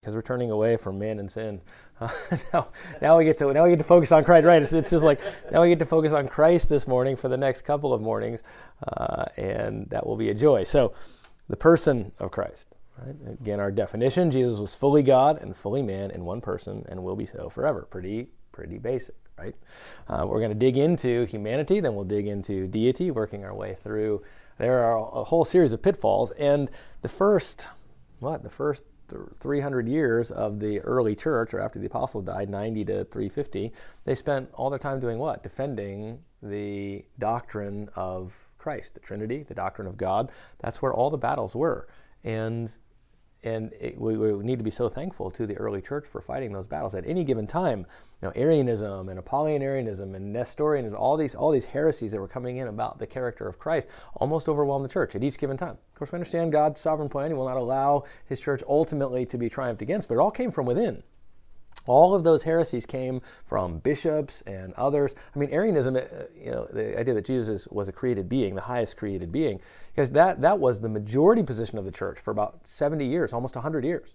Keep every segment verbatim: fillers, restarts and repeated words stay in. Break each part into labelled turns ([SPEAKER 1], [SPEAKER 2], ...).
[SPEAKER 1] because we're turning away from man and sin. Uh, now, now we get to now we get to focus on Christ, right? It's, it's just like now we get to focus on Christ this morning for the next couple of mornings, uh, and that will be a joy. So, the person of Christ, right? Again, our definition: Jesus was fully God and fully man in one person, and will be so forever. Pretty, pretty basic, right? Uh, we're going to dig into humanity, then we'll dig into deity, working our way through. There are a whole series of pitfalls, and the first, what the first. three hundred years of the early church, or after the apostles died, ninety to three fifty, they spent all their time doing what? Defending the doctrine of Christ, the Trinity, the doctrine of God. That's where all the battles were. And and it, we, we need to be so thankful to the early church for fighting those battles. At any given time, you know, Arianism and Apollinarianism and Nestorianism, all these all these heresies that were coming in about the character of Christ almost overwhelmed the church at each given time. Of course, we understand God's sovereign plan. He will not allow his church ultimately to be triumphed against, but it all came from within. All of those heresies came from bishops and others. I mean, Arianism, you know, the idea that Jesus was a created being, the highest created being, because that, that was the majority position of the church for about seventy years, almost one hundred years.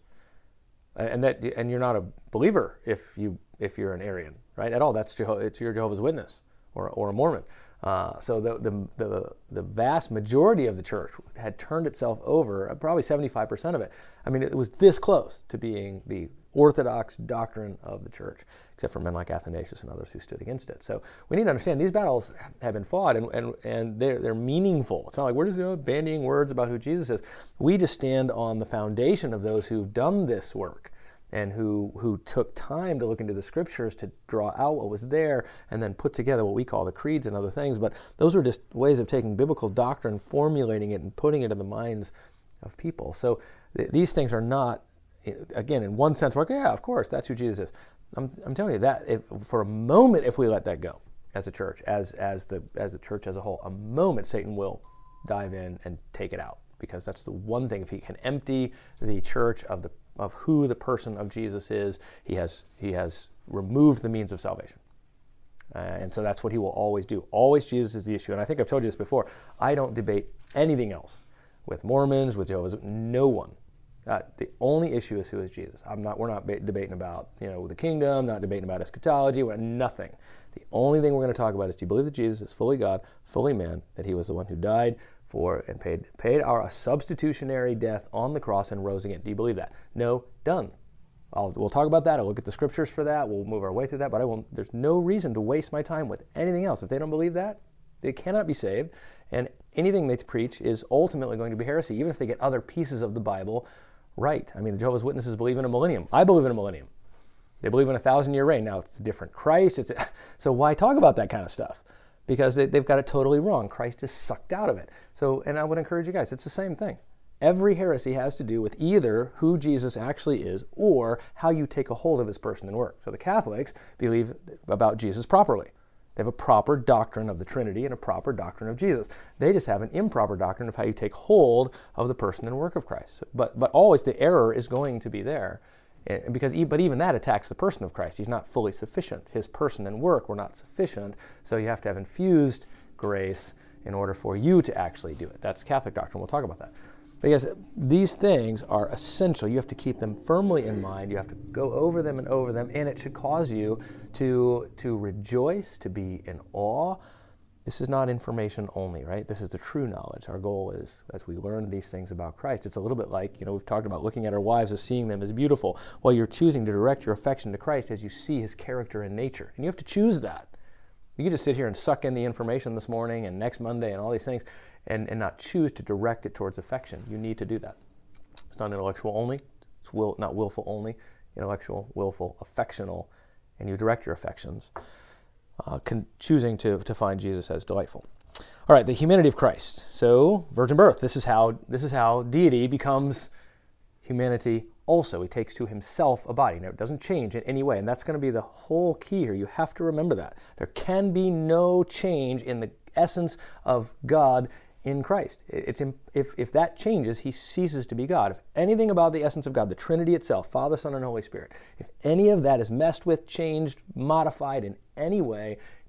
[SPEAKER 1] And that, and you're not a believer if you if you're an Arian, right? At all. That's Jeho- it's your Jehovah's Witness or or a Mormon. Uh, so the, the the the vast majority of the church had turned itself over, probably seventy-five percent of it. I mean, it was this close to being the orthodox doctrine of the church, except for men like Athanasius and others who stood against it. So we need to understand these battles have been fought, and and, and they're, they're meaningful. It's not like we're just, you know, bandying words about who Jesus is. We just stand on the foundation of those who've done this work and who who took time to look into the scriptures to draw out what was there and then put together what we call the creeds and other things. But those were just ways of taking biblical doctrine, formulating it, and putting it in the minds of people. So th- these things are not, again, in one sense, we're like, yeah, of course, that's who Jesus is. I'm, I'm telling you that if, for a moment, if we let that go as a church, as as the as a church as a whole, a moment Satan will dive in and take it out, because that's the one thing. If he can empty the church of the of who the person of Jesus is, he has he has removed the means of salvation. Uh, and so that's what he will always do. Always Jesus is the issue. And I think I've told you this before. I don't debate anything else with Mormons, with Jehovah's, no one. Uh, the only issue is who is Jesus. I'm not. We're not ba- debating about, you know, the kingdom. Not debating about eschatology. We're nothing. The only thing we're going to talk about is: do you believe that Jesus is fully God, fully man? That he was the one who died for and paid paid our substitutionary death on the cross and rose again? Do you believe that? No. Done. I'll, we'll talk about that. I'll look at the scriptures for that. We'll move our way through that. But I won't. There's no reason to waste my time with anything else. If they don't believe that, they cannot be saved. And anything they preach is ultimately going to be heresy, even if they get other pieces of the Bible right. I mean, the Jehovah's Witnesses believe in a millennium. I believe in a millennium. They believe in a thousand-year reign. Now, it's a different Christ. It's a, so why talk about that kind of stuff? Because they, they've got it totally wrong. Christ is sucked out of it. So, and I would encourage you guys, it's the same thing. Every heresy has to do with either who Jesus actually is or how you take a hold of his person and work. So the Catholics believe about Jesus properly. They have a proper doctrine of the Trinity and a proper doctrine of Jesus. They just have an improper doctrine of how you take hold of the person and work of Christ. But but always the error is going to be there, because but even that attacks the person of Christ. He's not fully sufficient. His person and work were not sufficient, so you have to have infused grace in order for you to actually do it. That's Catholic doctrine. We'll talk about that. Because these things are essential. You have to keep them firmly in mind. You have to go over them and over them, and it should cause you to, to rejoice, to be in awe. This is not information only, right? This is the true knowledge. Our goal is, as we learn these things about Christ, it's a little bit like, you know, we've talked about looking at our wives as seeing them as beautiful. Well, you're choosing to direct your affection to Christ as you see his character and nature. And you have to choose that. You can just sit here and suck in the information this morning and next Monday and all these things, and, and not choose to direct it towards affection. You need to do that. It's not intellectual only. It's will, not willful only. Intellectual, willful, affectional, and you direct your affections, uh, con- choosing to, to find Jesus as delightful. All right, the humanity of Christ. So, virgin birth. This is how this is how deity becomes humanity also. He takes to himself a body. Now, it doesn't change in any way, and that's going to be the whole key here. You have to remember that. There can be no change in the essence of God in Christ. It's if if that changes, he ceases to be God. If anything about the essence of God, the Trinity itself, Father, Son, and Holy Spirit, if any of that is messed with, changed, modified in any way, he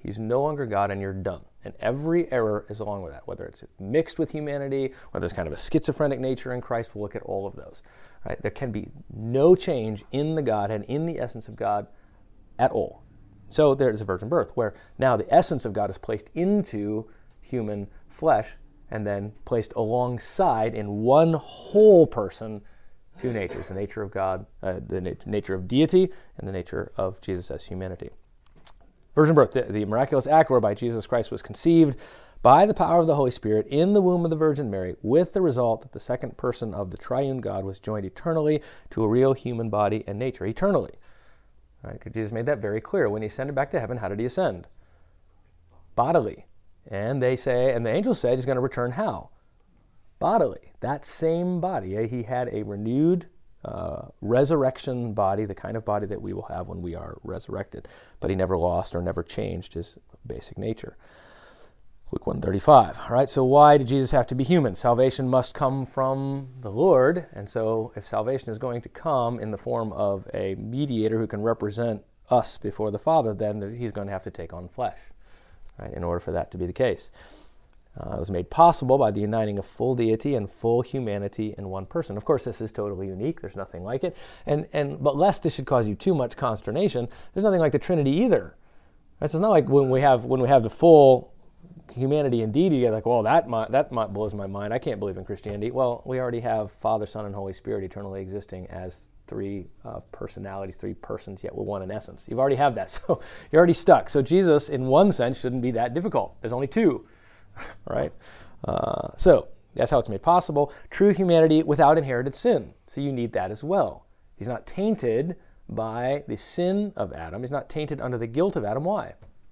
[SPEAKER 1] He's no longer God, and you're done. And every error is along with that, whether it's mixed with humanity, whether there's kind of a schizophrenic nature in Christ. We'll look at all of those. Right? There can be no change in the Godhead, in the essence of God at all. So there's a virgin birth, where now the essence of God is placed into human flesh and then placed alongside in one whole person two natures, the nature of God, uh, the nat- nature of deity, and the nature of Jesus as humanity. Virgin birth, the, the miraculous act whereby Jesus Christ was conceived by the power of the Holy Spirit in the womb of the Virgin Mary, with the result that the second person of the triune God was joined eternally to a real human body and nature, eternally. Right? Jesus made that very clear. When he ascended back to heaven, how did he ascend? Bodily. And they say, and the angels said he's going to return how? Bodily. That same body. He had a renewed uh, resurrection body, the kind of body that we will have when we are resurrected. But he never lost or never changed his basic nature. Luke one thirty-five. All right, so why did Jesus have to be human? Salvation must come from the Lord, and so if salvation is going to come in the form of a mediator who can represent us before the Father, then he's going to have to take on flesh, right, in order for that to be the case. Uh, it was made possible by the uniting of full deity and full humanity in one person. Of course, this is totally unique. There's nothing like it. And and but lest this should cause you too much consternation, there's nothing like the Trinity either. Right? So it's not like when we have when we have the full humanity and deity, you're like, well, that might, that might blows my mind. I can't believe in Christianity. Well, we already have Father, Son, and Holy Spirit eternally existing as three uh, personalities, three persons, yet we're one in essence. You already have that, so you're already stuck. So Jesus, in one sense, shouldn't be that difficult. There's only two, right? Uh, so that's how it's made possible. True humanity without inherited sin. So you need that as well. He's not tainted by the sin of Adam. He's not tainted under the guilt of Adam. Why?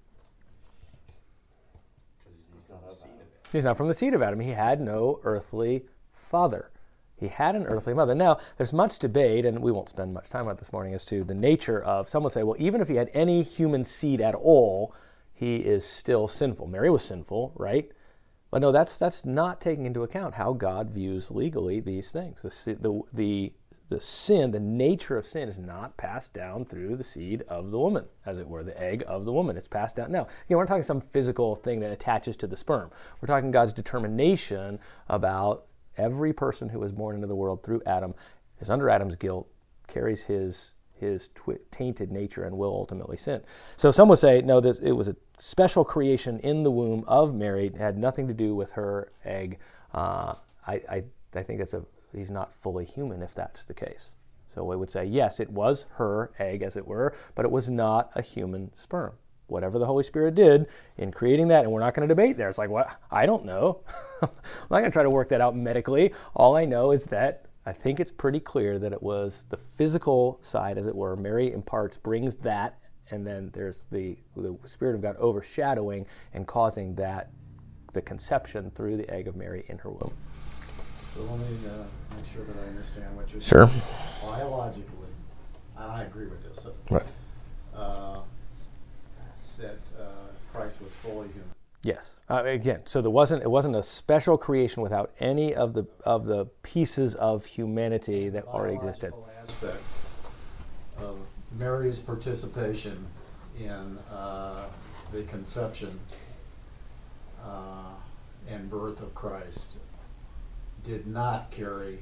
[SPEAKER 1] He's not from the seed of Adam. He had no earthly father. He had an earthly mother. Now, there's much debate, and we won't spend much time on it this morning, as to the nature of, some would say, well, even if he had any human seed at all, he is still sinful. Mary was sinful, right? But no, that's that's not taking into account how God views legally these things. The, the, the, the sin, the nature of sin is not passed down through the seed of the woman, as it were, the egg of the woman. It's passed down. Now, again, we're not talking some physical thing that attaches to the sperm. We're talking God's determination about every person who was born into the world through Adam is under Adam's guilt, carries his his twi- tainted nature, and will ultimately sin. So some would say, no, this, it was a special creation in the womb of Mary. It had nothing to do with her egg. Uh, I, I I think that's a he's not fully human if that's the case. So we would say, yes, it was her egg, as it were, but it was not a human sperm. Whatever the Holy Spirit did in creating that, and we're not going to debate there. It's like, what? I don't know. I'm not going to try to work that out medically. All I know is that I think it's pretty clear that it was the physical side, as it were. Mary imparts, brings that, and then there's the, the Spirit of God overshadowing and causing that, the conception through the egg of Mary in her womb.
[SPEAKER 2] So let me uh, make sure that I understand what you're
[SPEAKER 1] Sure.
[SPEAKER 2] saying. Biologically, and I agree with this,
[SPEAKER 1] Right.
[SPEAKER 2] uh, that uh, Christ was fully human.
[SPEAKER 1] Yes. Uh, again, so there wasn't it wasn't a special creation without any of the of the pieces of humanity that already existed.
[SPEAKER 2] The biological aspect of Mary's participation in uh, the conception uh, and birth of Christ did not carry,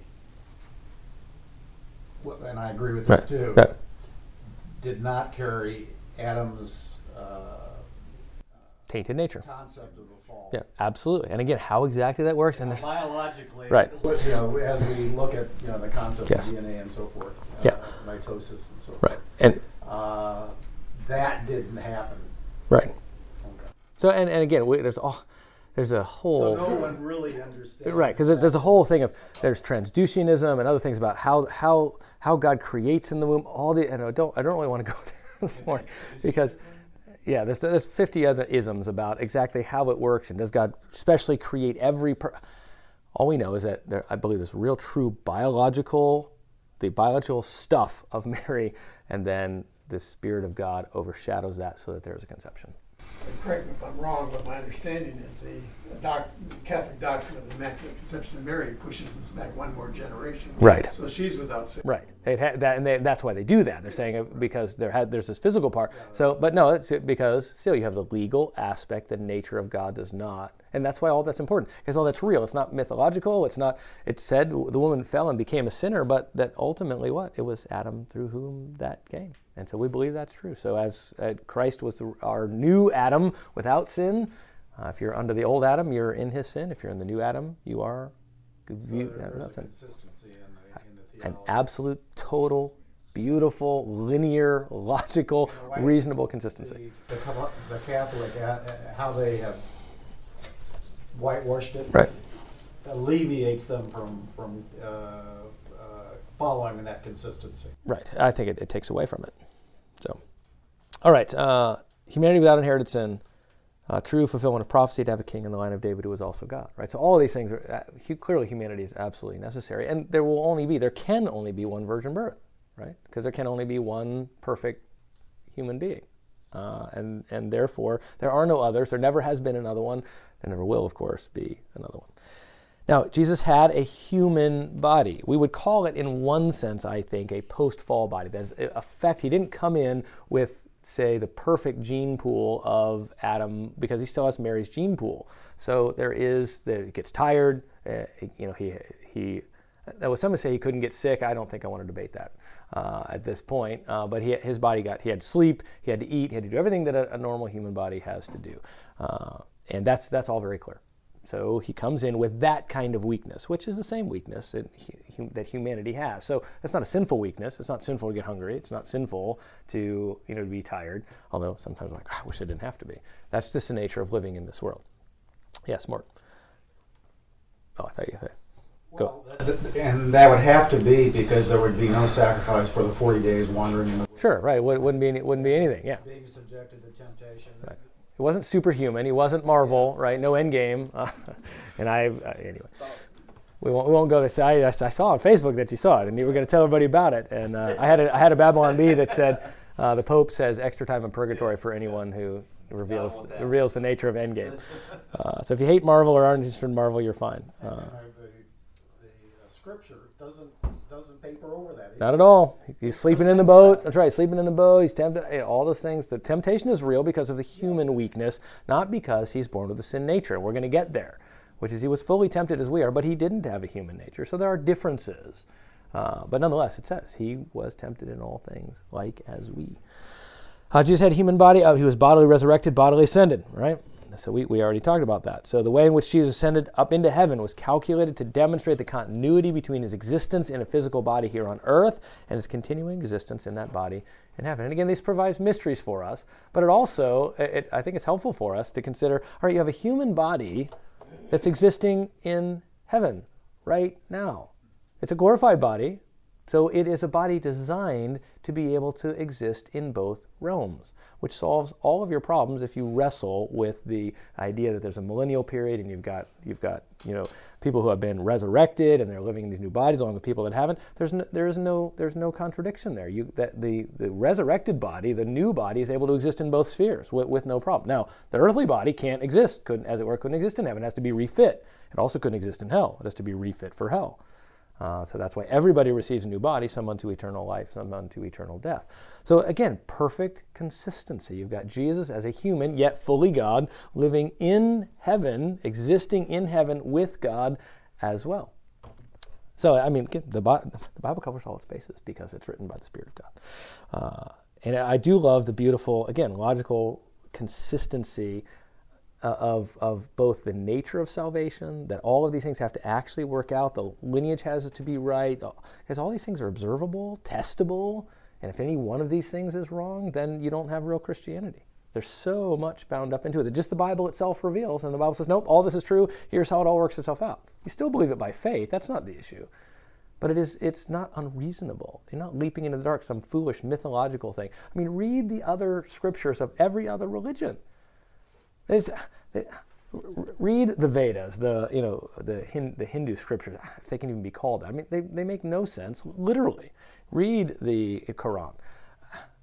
[SPEAKER 2] well, and I agree with this
[SPEAKER 1] Right.
[SPEAKER 2] too,
[SPEAKER 1] Right.
[SPEAKER 2] did not carry Adam's uh,
[SPEAKER 1] Tainted nature.
[SPEAKER 2] concept of the fall.
[SPEAKER 1] Yeah, absolutely. And again, how exactly that works, and
[SPEAKER 2] Now,
[SPEAKER 1] there's
[SPEAKER 2] biologically,
[SPEAKER 1] Right.
[SPEAKER 2] what, you know, as we look at you know the concept
[SPEAKER 1] Yes.
[SPEAKER 2] of D N A and so forth, uh,
[SPEAKER 1] Yeah.
[SPEAKER 2] mitosis and so
[SPEAKER 1] right.
[SPEAKER 2] forth,
[SPEAKER 1] And
[SPEAKER 2] uh, that didn't happen.
[SPEAKER 1] right.
[SPEAKER 2] Okay.
[SPEAKER 1] So and, and again, we, there's all there's a whole
[SPEAKER 2] So no one really understands.
[SPEAKER 1] right, because there's a whole thing of there's transducianism and other things about how how how God creates in the womb. All the and I don't I don't really want to go there this morning because yeah, there's there's fifty other isms about exactly how it works and does God specially create every. Per- all we know is that there, I believe there's real, true biological, the biological stuff of Mary, and then the Spirit of God overshadows that so that there's a conception.
[SPEAKER 3] correct me if I'm wrong, but my understanding is the, doc, the Catholic doctrine of the Immaculate Conception of Mary pushes this back one more generation.
[SPEAKER 1] Right.
[SPEAKER 3] So she's without sin.
[SPEAKER 1] Right. It ha- that, and they, that's why they do that. They're saying it because there had, there's this physical part. So, but no, it's because still you have the legal aspect. The nature of God does not. And that's why all that's important, because all that's real. It's not mythological. It's not, it said the woman fell and became a sinner, but that ultimately what? It was Adam through whom that came. And so we believe that's true. So as uh, Christ was the, our new Adam without sin, uh, if you're under the old Adam, you're in his sin. If you're in the new Adam, you are
[SPEAKER 2] viewed so there, without sin. Consistency in the, in the theology.
[SPEAKER 1] An absolute, total, beautiful, linear, logical,
[SPEAKER 2] you know, like
[SPEAKER 1] reasonable consistency.
[SPEAKER 2] The, the, the Catholic, uh, how they have whitewashed it,
[SPEAKER 1] right,
[SPEAKER 2] alleviates them from from uh, uh, following in that consistency.
[SPEAKER 1] Right. I think it, it takes away from it. So, all right. Uh, humanity without inherited sin, uh, true fulfillment of prophecy to have a king in the line of David who is also God. Right. So all of these things are uh, clearly humanity is absolutely necessary, and there will only be, there can only be one virgin birth, right? Because there can only be one perfect human being. Uh, and, and therefore, there are no others. There never has been another one. There never will, of course, be another one. Now, Jesus had a human body. We would call it, in one sense, I think, a post-fall body. That is, in effect, he didn't come in with, say, the perfect gene pool of Adam, because he still has Mary's gene pool. So there is, the, he gets tired. Uh, you know, he he. That was some would say he couldn't get sick. I don't think I want to debate that uh, at this point. Uh, but he, his body got, he had to sleep, he had to eat, he had to do everything that a, a normal human body has to do. Uh, and that's that's all very clear. So he comes in with that kind of weakness, which is the same weakness that, hu- that humanity has. So it's not a sinful weakness. It's not sinful to get hungry. It's not sinful to, you know, to be tired. Although sometimes I'm like, oh, I wish I didn't have to be. That's just the nature of living in this world. Yes, Mark. Oh, I thought you said. Go.
[SPEAKER 2] Well, th- th- and that would have to be because there would be no sacrifice for the forty days wandering in the wilderness.
[SPEAKER 1] Sure, right. It wouldn't be, it wouldn't be anything, yeah.
[SPEAKER 2] Being subjected to temptation.
[SPEAKER 1] Right. He wasn't superhuman. He wasn't Marvel, right? No Endgame. Uh, and I, uh, anyway, we won't we won't go this. I, I saw on Facebook that you saw it, and you were going to tell everybody about it. And uh, I had a, I had a Babylon Bee that said uh, the Pope says extra time in purgatory for anyone who reveals reveals the nature of Endgame. Uh, so if you hate Marvel or aren't interested in Marvel, you're fine. Uh,
[SPEAKER 2] and the, the uh, scripture doesn't doesn't paper over that.
[SPEAKER 1] Not at all. He's sleeping in the boat. That's right, sleeping in the boat. He's tempted. All those things. The temptation is real because of the human weakness, not because he's born with a sin nature. We're going to get there, which is he was fully tempted as we are, but he didn't have a human nature. So there are differences. Uh, but nonetheless, it says he was tempted in all things like as we. Uh, Jesus had a human body. Oh, he was bodily resurrected, bodily ascended, right? So we, we already talked about that. So the way in which Jesus ascended up into heaven was calculated to demonstrate the continuity between his existence in a physical body here on earth and his continuing existence in that body in heaven. And again, this provides mysteries for us, but it also, it, I think it's helpful for us to consider, all right, you have a human body that's existing in heaven right now. It's a glorified body, so it is a body designed to be able to exist in both realms, which solves all of your problems if you wrestle with the idea that there's a millennial period and you've got you've got you know people who have been resurrected and they're living in these new bodies along with people that haven't. There's no, there is no there's no contradiction there. You that the the resurrected body, the new body, is able to exist in both spheres with, with no problem. Now the earthly body can't exist, couldn't as it were, couldn't exist in heaven. It has to be refit. It also couldn't exist in hell. It has to be refit for hell. Uh, so that's why everybody receives a new body, some unto eternal life, some unto eternal death. So again, perfect consistency. You've got Jesus as a human, yet fully God, living in heaven, existing in heaven with God as well. So, I mean, the Bible covers all its bases because it's written by the Spirit of God. Uh, and I do love the beautiful, again, logical consistency Uh, of of both the nature of salvation, that all of these things have to actually work out, the lineage has to be right, because all these things are observable, testable, and if any one of these things is wrong, then you don't have real Christianity. There's so much bound up into it that just the Bible itself reveals, and the Bible says, nope, all this is true, here's how it all works itself out. You still believe it by faith, that's not the issue. But it is, it's not unreasonable. You're not leaping into the dark, some foolish mythological thing. I mean, read the other scriptures of every other religion. It's, it, read the Vedas, the you know the Hin, the Hindu scriptures, if they can even be called that. I mean, they, they make no sense literally. Read the Quran.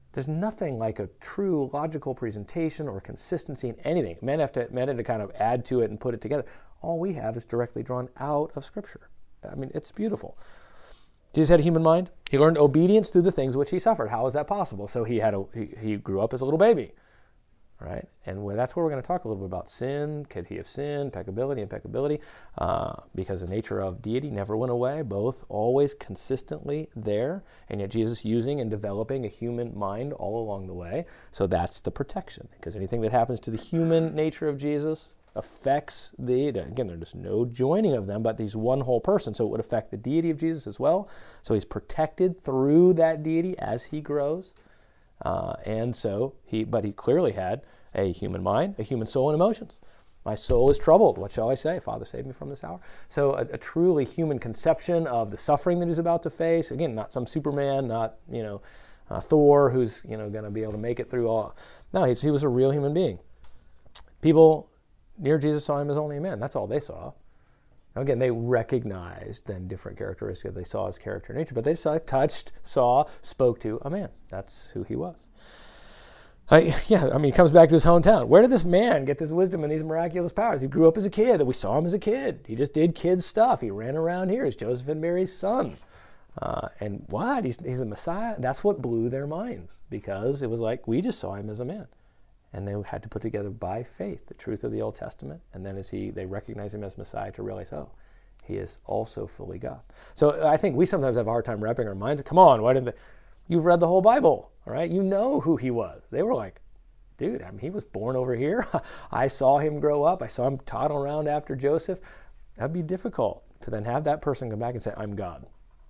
[SPEAKER 1] There's nothing like a true logical presentation or consistency in anything. Men have to, men have to kind of add to it and put it together. All we have is directly drawn out of Scripture. I mean, it's beautiful. Jesus had a human mind. He learned obedience through the things which he suffered. How is that possible? So he had a, he, he grew up as a little baby, right? And when, that's where we're going to talk a little bit about sin. Could he have sinned? Peccability, impeccability, uh, because the nature of deity never went away. Both always consistently there, and yet Jesus using and developing a human mind all along the way. So that's the protection, because anything that happens to the human nature of Jesus affects the, again, there's no joining of them, but he's one whole person, so it would affect the deity of Jesus as well. So he's protected through that deity as he grows. Uh, and so he, but he clearly had a human mind, a human soul, and emotions. My soul is troubled. What shall I say? Father, save me from this hour. So a, a truly human conception of the suffering that he's about to face. Again, not some Superman, not, you know, uh, Thor, who's, you know, going to be able to make it through all. No, he's, he was a real human being. People near Jesus saw him as only a man. That's all they saw. Now, again, they recognized then different characteristics they saw his character and nature, but they saw, touched, saw, spoke to a man. That's who he was. I, yeah, I mean, he comes back to his hometown. Where did this man get this wisdom and these miraculous powers? He grew up as a kid. That we saw him as a kid. He just did kid stuff. He ran around here. He's Joseph and Mary's son. Uh, and what? He's, he's a Messiah? That's what blew their minds, because it was like, we just saw him as a man. And they had to put together by faith the truth of the Old Testament, and then as he they recognize him as Messiah to realize, oh, he is also fully God. So I think we sometimes have a hard time wrapping our minds. Come on, why didn't they? You've read the whole Bible, all right? You know who he was. They were like, dude, I mean, he was born over here. I saw him grow up. I saw him toddle around after Joseph. That'd be difficult to then have that person come back and say, I'm God.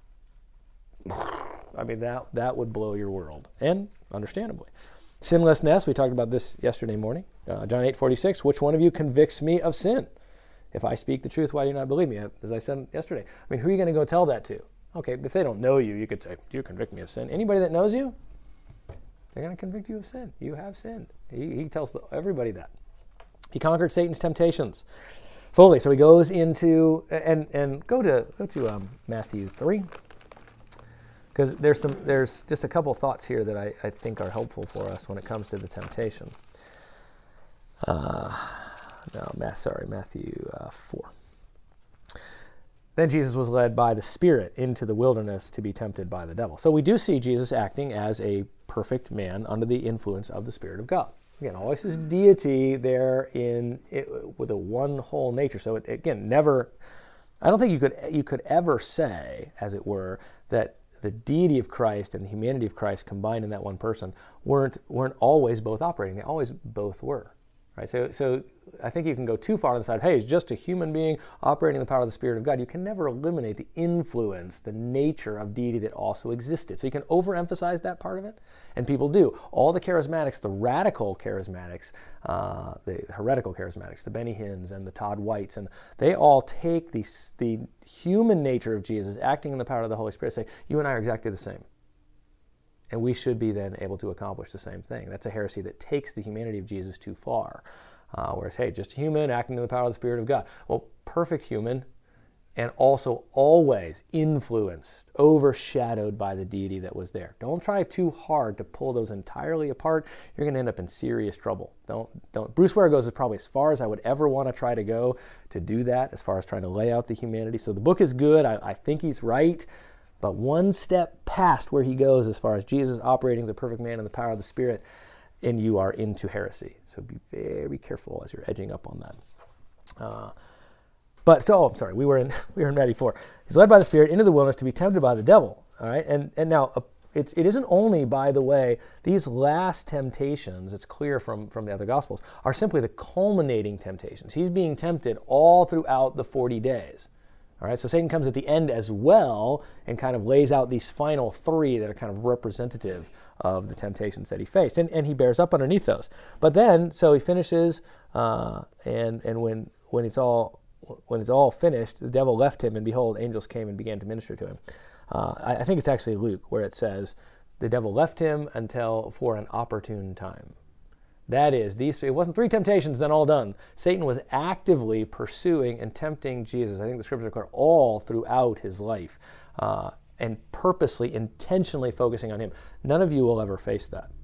[SPEAKER 1] I mean, that that would blow your world, and understandably. Sinlessness, we talked about this yesterday morning. Uh, John eight forty-six, which one of you convicts me of sin? If I speak the truth, why do you not believe me? As I said yesterday. I mean, who are you going to go tell that to? Okay, if they don't know you, you could say, do you convict me of sin? Anybody that knows you, they're going to convict you of sin. You have sinned. He, he tells everybody that. He conquered Satan's temptations fully. So he goes into, and and go to go to um, Matthew three. Because there's some, there's just a couple thoughts here that I, I think are helpful for us when it comes to the temptation. Uh, no, Matt, sorry, Matthew uh, four. Then Jesus was led by the Spirit into the wilderness to be tempted by the devil. So we do see Jesus acting as a perfect man under the influence of the Spirit of God. Again, always his deity there in it, with a one whole nature. So it, again, never. I don't think you could you could ever say, as it were, that the deity of Christ and the humanity of Christ combined in that one person weren't weren't always both operating. They always both were, right? So, so I think you can go too far on the side. Hey, he's just a human being operating in the power of the Spirit of God. You can never eliminate the influence, the nature of deity that also existed. So you can overemphasize that part of it, and people do. All the charismatics, the radical charismatics, uh, the heretical charismatics, the Benny Hinns and the Todd Whites, and they all take the the human nature of Jesus acting in the power of the Holy Spirit, say, you and I are exactly the same. And we should be then able to accomplish the same thing. That's a heresy that takes the humanity of Jesus too far. Uh, whereas, hey, just a human acting in the power of the Spirit of God. Well, perfect human, and also always influenced, overshadowed by the deity that was there. Don't try too hard to pull those entirely apart. You're going to end up in serious trouble. Don't, don't. Bruce Ware goes as probably as far as I would ever want to try to go to do that, as far as trying to lay out the humanity. So the book is good. I, I think he's right. But one step past where he goes as far as Jesus operating as a perfect man in the power of the Spirit, and you are into heresy. So be very careful as you're edging up on that. Uh, but so, oh, I'm sorry, we were in we were in Matthew four. He's led by the Spirit into the wilderness to be tempted by the devil. All right, and and now uh, it's it isn't only, by the way, these last temptations. It's clear from from the other Gospels are simply the culminating temptations. He's being tempted all throughout the forty days. All right, so Satan comes at the end as well and kind of lays out these final three that are kind of representative of the temptations that he faced, and, and he bears up underneath those. But then, so he finishes, uh, and and when when it's all when it's all finished, the devil left him, and behold, angels came and began to minister to him. Uh, I, I think it's actually Luke where it says, the devil left him until for an opportune time. That is, these it wasn't three temptations, then all done. Satan was actively pursuing and tempting Jesus. I think the scriptures are clear all throughout his life, uh, and purposely, intentionally focusing on him. None of you will ever face that.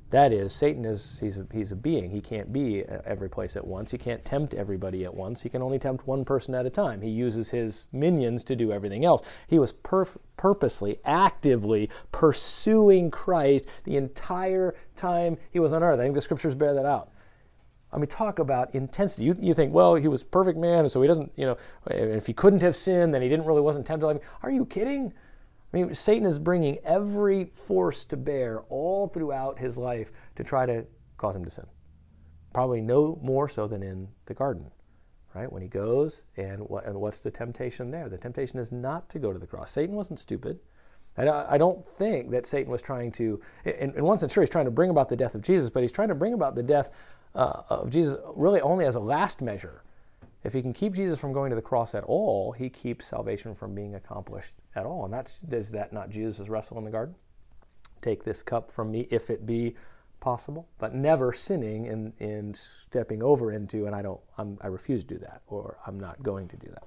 [SPEAKER 1] That is, Satan is, he's a, he's a being. He can't be every place at once. He can't tempt everybody at once. He can only tempt one person at a time. He uses his minions to do everything else. He was perf- purposely, actively pursuing Christ the entire time he was on earth. I think the scriptures bear that out. I mean, talk about intensity. You, you think, well, he was a perfect man, so he doesn't, you know, if he couldn't have sinned, then he didn't really wasn't tempted. I mean, are you kidding? I mean, Satan is bringing every force to bear all throughout his life to try to cause him to sin. Probably no more so than in the garden, right? When he goes, and, what, and what's the temptation there? The temptation is not to go to the cross. Satan wasn't stupid. I, I don't think that Satan was trying to, in, in one sense, sure, he's trying to bring about the death of Jesus, but he's trying to bring about the death uh, of Jesus really only as a last measure. If he can keep Jesus from going to the cross at all, he keeps salvation from being accomplished at all. And that's, is that not Jesus' wrestle in the garden? Take this cup from me if it be possible, but never sinning in, in stepping over into, and I don't, I'm, I refuse to do that, or I'm not going to do that.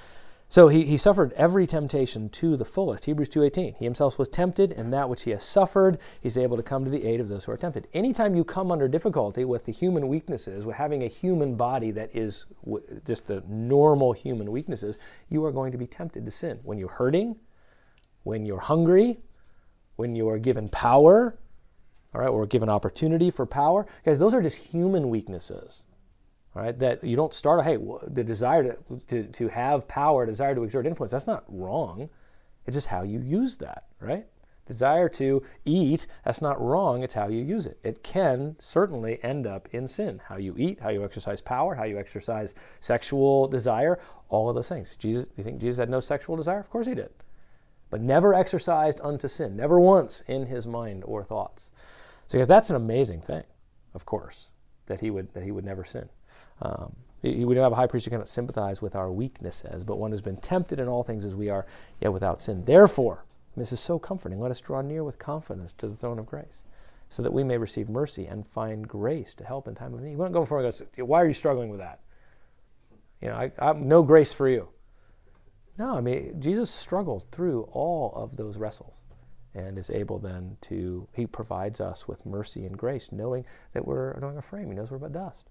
[SPEAKER 1] So he, he suffered every temptation to the fullest. Hebrews two eighteen. He himself was tempted, and that which he has suffered, he's able to come to the aid of those who are tempted. Anytime you come under difficulty with the human weaknesses, with having a human body that is w- just the normal human weaknesses, you are going to be tempted to sin. When you're hurting, when you're hungry, when you are given power, all right, or given opportunity for power. Guys, those are just human weaknesses. Right, that you don't start, hey, the desire to, to, to have power, desire to exert influence, that's not wrong. It's just how you use that, right? Desire to eat, that's not wrong. It's how you use it. It can certainly end up in sin. How you eat, how you exercise power, how you exercise sexual desire, all of those things. Jesus, you think Jesus had no sexual desire? Of course he did. But never exercised unto sin, never once in his mind or thoughts. So that's an amazing thing, of course, that he would that he would never sin. Um, we don't have a high priest who cannot sympathize with our weaknesses, but one who has been tempted in all things as we are, yet without sin. Therefore, this is so comforting, let us draw near with confidence to the throne of grace, so that we may receive mercy and find grace to help in time of need. You won't go before and go, why are you struggling with that? You know, I, I'm no grace for you. No, I mean, Jesus struggled through all of those wrestles and is able then to, he provides us with mercy and grace, knowing that we're knowing a frame. He knows we're but dust.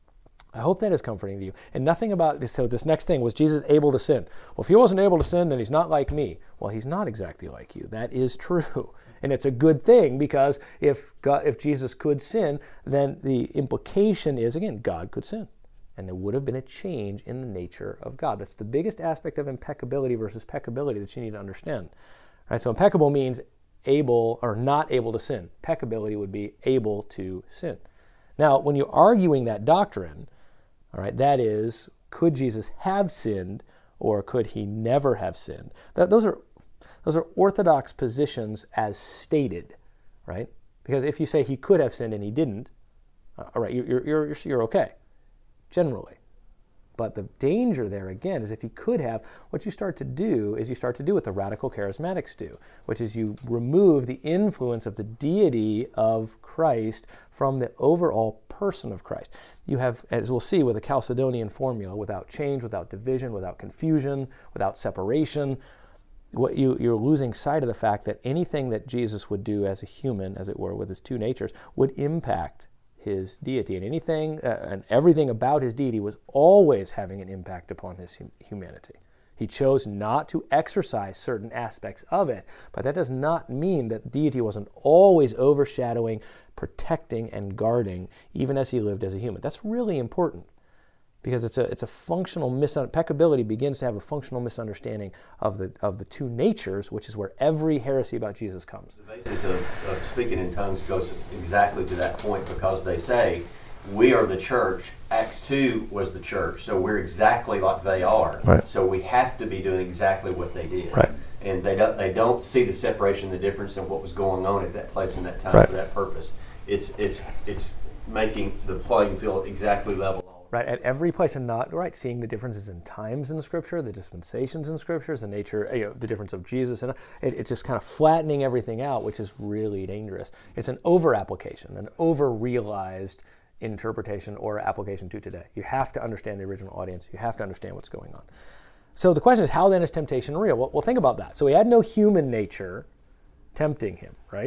[SPEAKER 1] I hope that is comforting to you. And nothing about this. So this next thing, was Jesus able to sin? Well, if he wasn't able to sin, then he's not like me. Well, he's not exactly like you. That is true. And it's a good thing, because if God, if Jesus could sin, then the implication is, again, God could sin. And there would have been a change in the nature of God. That's the biggest aspect of impeccability versus peccability that you need to understand. Right? So impeccable means able or not able to sin. Peccability would be able to sin. Now, when you're arguing that doctrine, all right, that is, could Jesus have sinned, or could he never have sinned? That, those are those are orthodox positions as stated, right? Because if you say he could have sinned and he didn't, uh, all right, you're you're you're, you're okay, generally. But the danger there, again, is if he could have, what you start to do is you start to do what the radical charismatics do, which is you remove the influence of the deity of Christ from the overall person of Christ. You have, as we'll see with the Chalcedonian formula, without change, without division, without confusion, without separation, what you, you're losing sight of the fact that anything that Jesus would do as a human, as it were, with his two natures, would impact his deity, and anything uh, and everything about his deity was always having an impact upon his hum- humanity. He chose not to exercise certain aspects of it, but that does not mean that deity wasn't always overshadowing, protecting, and guarding, even as he lived as a human. That's really important, because it's a it's a functional misunderstanding. Peccability begins to have a functional misunderstanding of the of the two natures, which is where every heresy about Jesus comes.
[SPEAKER 4] The basis of, of speaking in tongues goes exactly to that point, because they say, we are the church. Acts two was the church, so we're exactly like they are.
[SPEAKER 1] Right.
[SPEAKER 4] So we have to be doing exactly what they did.
[SPEAKER 1] Right.
[SPEAKER 4] And they don't they don't see the separation, the difference in what was going on at that place and that time
[SPEAKER 1] right.
[SPEAKER 4] for that purpose. It's it's it's making the playing field exactly level.
[SPEAKER 1] Right, at every place, and not right, seeing the differences in times in the Scripture, the dispensations in Scripture, the nature, you know, the difference of Jesus, and it, it's just kind of flattening everything out, which is really dangerous. It's an over-application, an over-realized interpretation or application to today. You have to understand the original audience. You have to understand what's going on. So the question is, how then is temptation real? Well, well think about that. So he had no human nature tempting him, right?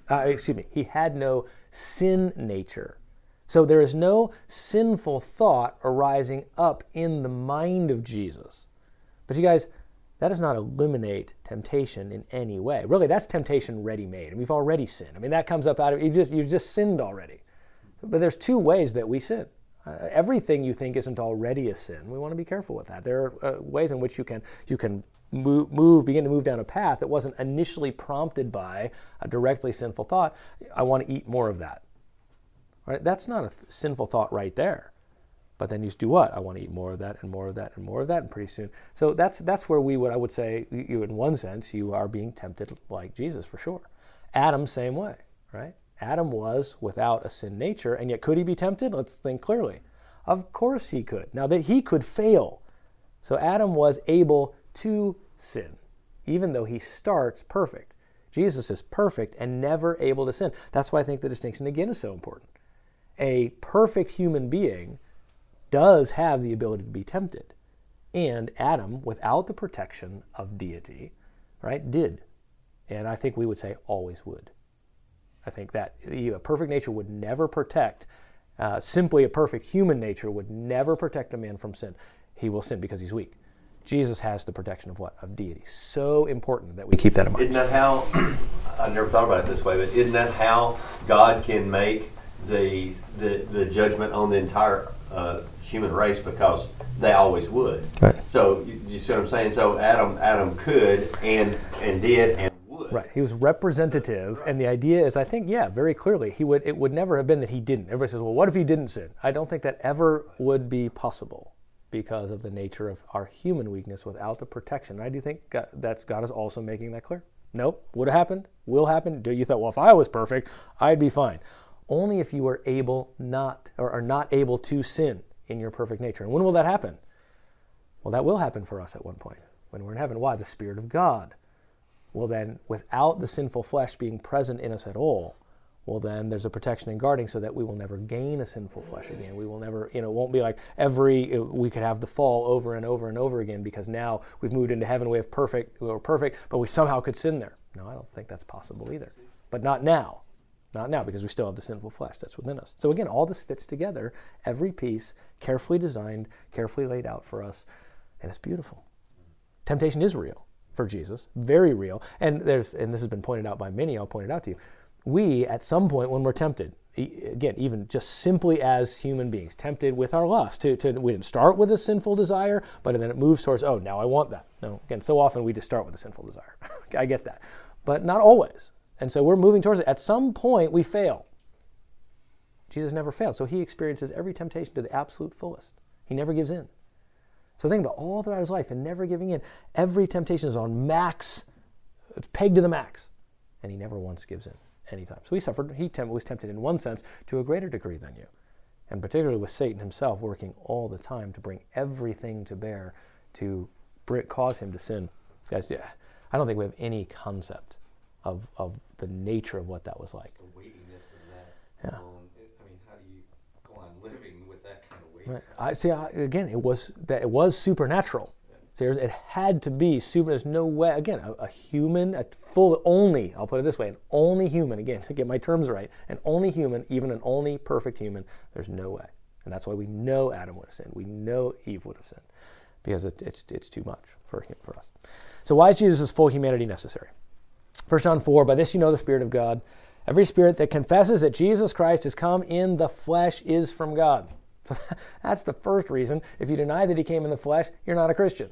[SPEAKER 1] Uh, excuse me, he had no sin nature. So there is no sinful thought arising up in the mind of Jesus. But you guys, that does not eliminate temptation in any way. Really, that's temptation ready-made, and we've already sinned. I mean, that comes up out of, you just, you've just sinned already. But there's two ways that we sin. Uh, everything you think isn't already a sin. We want to be careful with that. There are uh, ways in which you can you can move, move, begin to move down a path that wasn't initially prompted by a directly sinful thought. I want to eat more of that. Right? That's not a th- sinful thought right there. But then you do what? I want to eat more of that and more of that and more of that, and pretty soon. So that's that's where we would, I would say, you in one sense, you are being tempted like Jesus for sure. Adam, same way, right? Adam was without a sin nature, and yet could he be tempted? Let's think clearly. Of course he could. Now that he could fail. So Adam was able to sin, even though he starts perfect. Jesus is perfect and never able to sin. That's why I think the distinction again is so important. A perfect human being does have the ability to be tempted. And Adam, without the protection of deity, right, did. And I think we would say always would. I think that a perfect nature would never protect, uh, simply a perfect human nature would never protect a man from sin. He will sin because he's weak. Jesus has the protection of what? Of deity. So important that we keep that in mind.
[SPEAKER 4] Isn't that how, I never thought about it this way, but isn't that how God can make the the, the judgment on the entire uh, human race, because they always would.
[SPEAKER 1] Right.
[SPEAKER 4] So you, you see what I'm saying? So Adam Adam could and and did and would.
[SPEAKER 1] Right. He was representative, and the idea is, I think, yeah, very clearly, he would. It would never have been that he didn't. Everybody says, well, what if he didn't sin? I don't think that ever would be possible because of the nature of our human weakness without the protection. I do think God, that's God is also making that clear. Nope. Would have happened. Will happen. Do you thought, well, if I was perfect, I'd be fine. Only if you were able not, or are not able to sin in your perfect nature. And when will that happen? Well, that will happen for us at one point, when we're in heaven. Why? The Spirit of God. Well, then, without the sinful flesh being present in us at all, well, then there's a protection and guarding so that we will never gain a sinful flesh again. We will never, you know, it won't be like every, we could have the fall over and over and over again because now we've moved into heaven, we have perfect, we're perfect, but we somehow could sin there. No, I don't think that's possible either. But not now. Not now, because we still have the sinful flesh that's within us. So again, all this fits together, every piece carefully designed, carefully laid out for us, and it's beautiful. Temptation is real for Jesus, very real. And there's, and this has been pointed out by many, I'll point it out to you. We, at some point when we're tempted, again, even just simply as human beings, tempted with our lust, to, to we didn't start with a sinful desire, but then it moves towards, oh, now I want that. No, again, so often we just start with a sinful desire. I get that. But not always. And so we're moving towards it. At some point, we fail. Jesus never failed. So he experiences every temptation to the absolute fullest. He never gives in. So think about all throughout his life and never giving in. Every temptation is on max, it's pegged to the max. And he never once gives in anytime. So he suffered, he temp- was tempted in one sense to a greater degree than you. And particularly with Satan himself working all the time to bring everything to bear to cause him to sin. Guys, yeah, I don't think we have any concept of of the nature of what that was like.
[SPEAKER 5] The weightiness of that.
[SPEAKER 1] Yeah.
[SPEAKER 5] Um, it, I mean, how do you go on living with that kind of weight?
[SPEAKER 1] Right. I see. I, again, it was that it was supernatural. Yeah. So there's, it had to be super. There's no way. Again, a, a human, a full only. I'll put it this way: an only human. Again, to get my terms right, an only human, even an only perfect human. There's no way, and that's why we know Adam would have sinned. We know Eve would have sinned, because it, it's it's too much for him, for us. So why is Jesus' full humanity necessary? First John four, by this you know the Spirit of God. Every spirit that confesses that Jesus Christ has come in the flesh is from God. So that's the first reason. If you deny that he came in the flesh, you're not a Christian.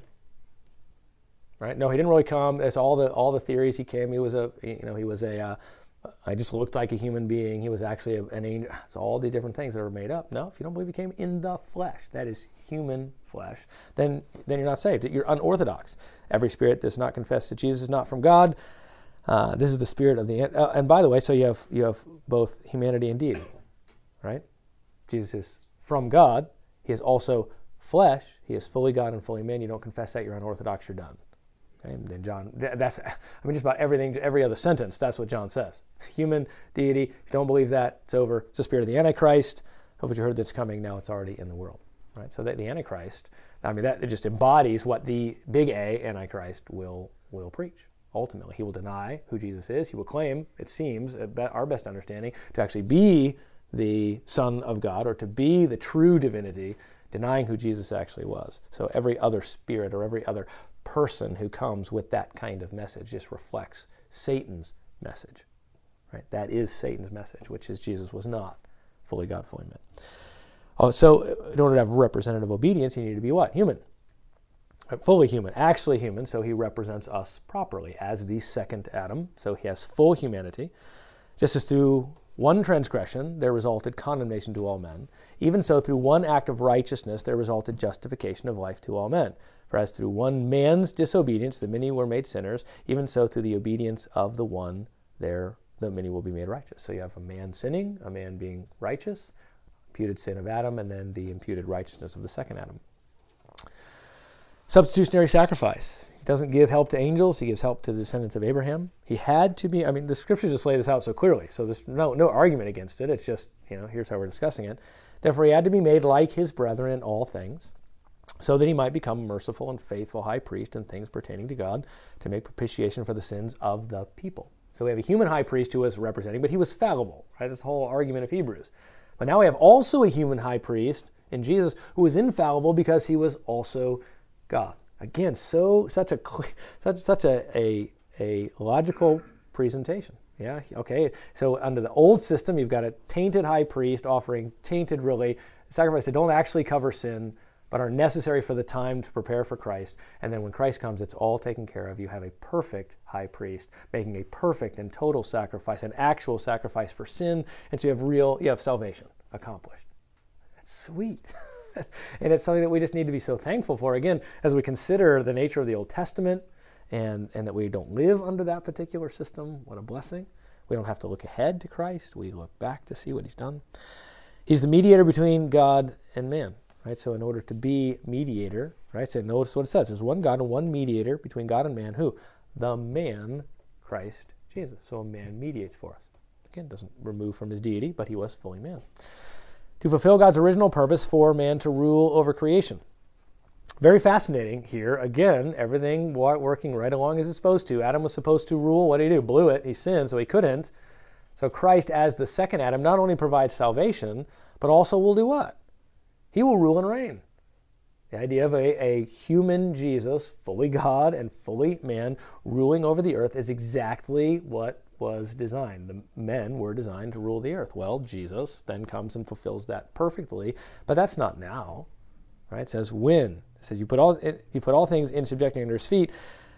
[SPEAKER 1] Right? No, he didn't really come. That's all the all the theories. He came. He was a you know he was a. Uh, I just looked like a human being. He was actually a, an angel. It's all these different things that are made up. No, if you don't believe he came in the flesh, that is human flesh, then then you're not saved. You're unorthodox. Every spirit does not confess that Jesus is not from God. Uh, this is the spirit of the, uh, and by the way, so you have you have both humanity and deity, right? Jesus is from God. He is also flesh. He is fully God and fully man. You don't confess that, you're unorthodox. You're done. Okay? And then John, that's I mean, just about everything, every other sentence. That's what John says. Human, deity. If you don't believe that, it's over. It's the spirit of the Antichrist. Of what you heard that's coming. Now it's already in the world, right? So that the Antichrist, I mean, that it just embodies what the big A Antichrist will will preach. ultimately. He will deny who Jesus is. He will claim, it seems, at our best understanding, to actually be the Son of God or to be the true divinity, denying who Jesus actually was. So every other spirit or every other person who comes with that kind of message just reflects Satan's message. Right? That is Satan's message, which is Jesus was not fully God, fully man. Oh, so in order to have representative obedience, you need to be what? Human. Fully human, actually human, so he represents us properly as the second Adam, so he has full humanity. Just as through one transgression there resulted condemnation to all men, even so through one act of righteousness there resulted justification of life to all men. For as through one man's disobedience the many were made sinners, even so through the obedience of the one there the many will be made righteous. So you have a man sinning, a man being righteous, imputed sin of Adam, and then the imputed righteousness of the second Adam. Substitutionary sacrifice. He doesn't give help to angels. He gives help to the descendants of Abraham. He had to be, I mean, the scriptures just lay this out so clearly, so there's no, no argument against it. It's just, you know, here's how we're discussing it. Therefore, he had to be made like his brethren in all things, so that he might become a merciful and faithful high priest in things pertaining to God, to make propitiation for the sins of the people. So we have a human high priest who was representing, but he was fallible, right? This whole argument of Hebrews. But now we have also a human high priest in Jesus who was infallible because he was also God. Again, so such a such such a, a a logical presentation. Yeah, okay. So under the old system, you've got a tainted high priest offering tainted, really, sacrifices that don't actually cover sin, but are necessary for the time to prepare for Christ. And then when Christ comes, it's all taken care of. You have a perfect high priest making a perfect and total sacrifice, an actual sacrifice for sin, and so you have real, you have salvation accomplished. That's sweet. And it's something that we just need to be so thankful for, again, as we consider the nature of the Old Testament and, and that we don't live under that particular system. What a blessing. We don't have to look ahead to Christ. We look back to see what he's done. He's the mediator between God and man, right? So in order to be mediator, right, so notice what it says. There's one God and one mediator between God and man. Who? The man, Christ Jesus. So a man mediates for us. Again, doesn't remove from his deity, but he was fully man. To fulfill God's original purpose for man to rule over creation. Very fascinating here. Again, everything working right along as it's supposed to. Adam was supposed to rule. What did he do? Blew it. He sinned, so he couldn't. So Christ, as the second Adam, not only provides salvation, but also will do what? He will rule and reign. The idea of a, a human Jesus, fully God and fully man, ruling over the earth is exactly what was designed. The men were designed to rule the earth. Well, Jesus then comes and fulfills that perfectly, but that's not now, right? It says when. It says you put all you put all things in subjecting under his feet.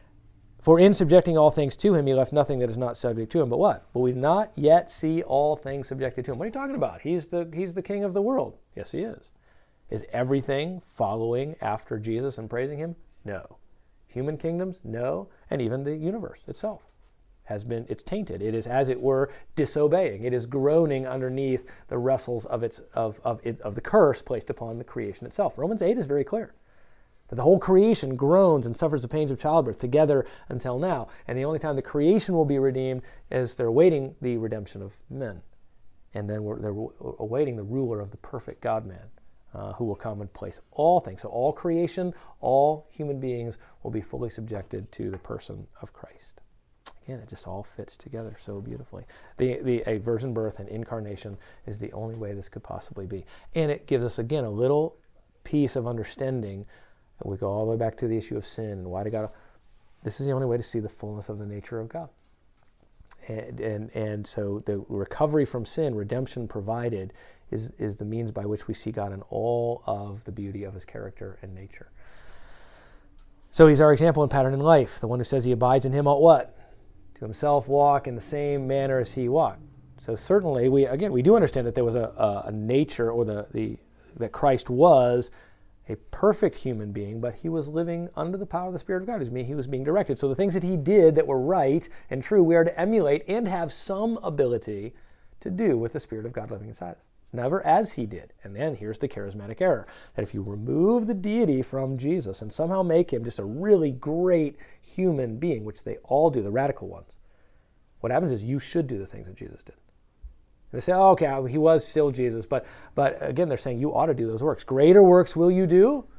[SPEAKER 1] For in subjecting all things to him, he left nothing that is not subject to him. But what? Will we not yet see all things subjected to him? What are you talking about? He's the he's the king of the world. Yes, he is. Is everything following after Jesus and praising him? No. Human kingdoms? No. And even the universe itself has been, it's tainted. It is, as it were, disobeying. It is groaning underneath the wrestles of its of of, it, of the curse placed upon the creation itself. Romans eight is very clear that the whole creation groans and suffers the pains of childbirth together until now. And the only time the creation will be redeemed is they're awaiting the redemption of men. And then we're, they're awaiting the ruler of the perfect God-man uh, who will come and place all things. So all creation, all human beings will be fully subjected to the person of Christ. Again, it just all fits together so beautifully. The, the a virgin birth and incarnation is the only way this could possibly be. And it gives us, again, a little piece of understanding. And we go all the way back to the issue of sin and why did God... This is the only way to see the fullness of the nature of God. And and, and so the recovery from sin, redemption provided, is, is the means by which we see God in all of the beauty of his character and nature. So he's our example and pattern in life. The one who says he abides in him ought what? To himself walk in the same manner as he walked. So certainly, we again, we do understand that there was a, a, a nature, or the, the that Christ was a perfect human being, but he was living under the power of the Spirit of God. He was being directed. So the things that he did that were right and true, we are to emulate and have some ability to do with the Spirit of God living inside us. Never as he did. And then here's the charismatic error, that if you remove the deity from Jesus and somehow make him just a really great human being, which they all do, the radical ones, what happens is you should do the things that Jesus did. And they say, oh, okay, he was still Jesus, but but again, they're saying you ought to do those works. Greater works will you do?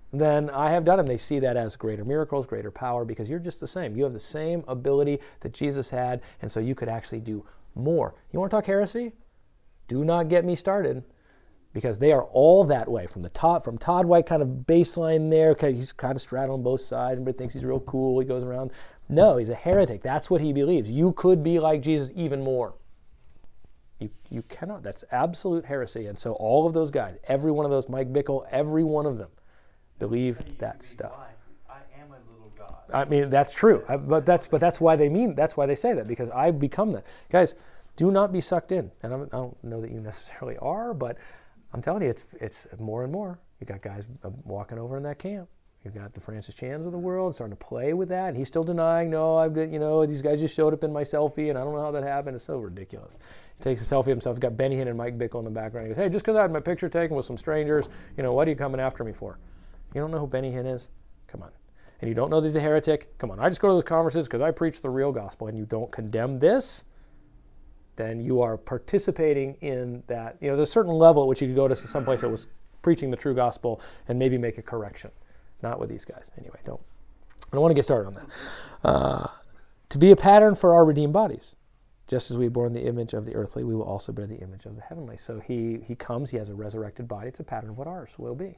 [SPEAKER 1] than I have done. And they see that as greater miracles, greater power, because you're just the same. You have the same ability that Jesus had, and so you could actually do more. You want to talk heresy? Do not get me started, because they are all that way. From the top, from Todd White kind of baseline there, okay, he's kind of straddling both sides, everybody thinks he's real cool, he goes around. No, he's a heretic. That's what he believes. You could be like Jesus even more. You you cannot. That's absolute heresy. And so all of those guys, every one of those, Mike Bickle, every one of them, believe that stuff.
[SPEAKER 6] I am a little God.
[SPEAKER 1] I mean, that's true. I, but that's but that's why they mean. That's why they say that, because I've become that. Guys, do not be sucked in. And I'm, I don't know that you necessarily are, but I'm telling you, it's it's more and more. You got guys walking over in that camp. You've got the Francis Chans of the world starting to play with that, and he's still denying, no, I've got, you know, these guys just showed up in my selfie, and I don't know how that happened. It's so ridiculous. He takes a selfie of himself. He's got Benny Hinn and Mike Bickle in the background. He goes, hey, just because I had my picture taken with some strangers, you know, what are you coming after me for? You don't know who Benny Hinn is? Come on. And you don't know that he's a heretic? Come on. I just go to those conferences because I preach the real gospel, and you don't condemn this? Then you are participating in that. You know, there's a certain level at which you could go to someplace that was preaching the true gospel and maybe make a correction. Not with these guys. Anyway, don't. I don't want to get started on that. Uh, to be a pattern for our redeemed bodies. Just as we bore in the image of the earthly, we will also bear the image of the heavenly. So he he comes, he has a resurrected body. It's a pattern of what ours will be.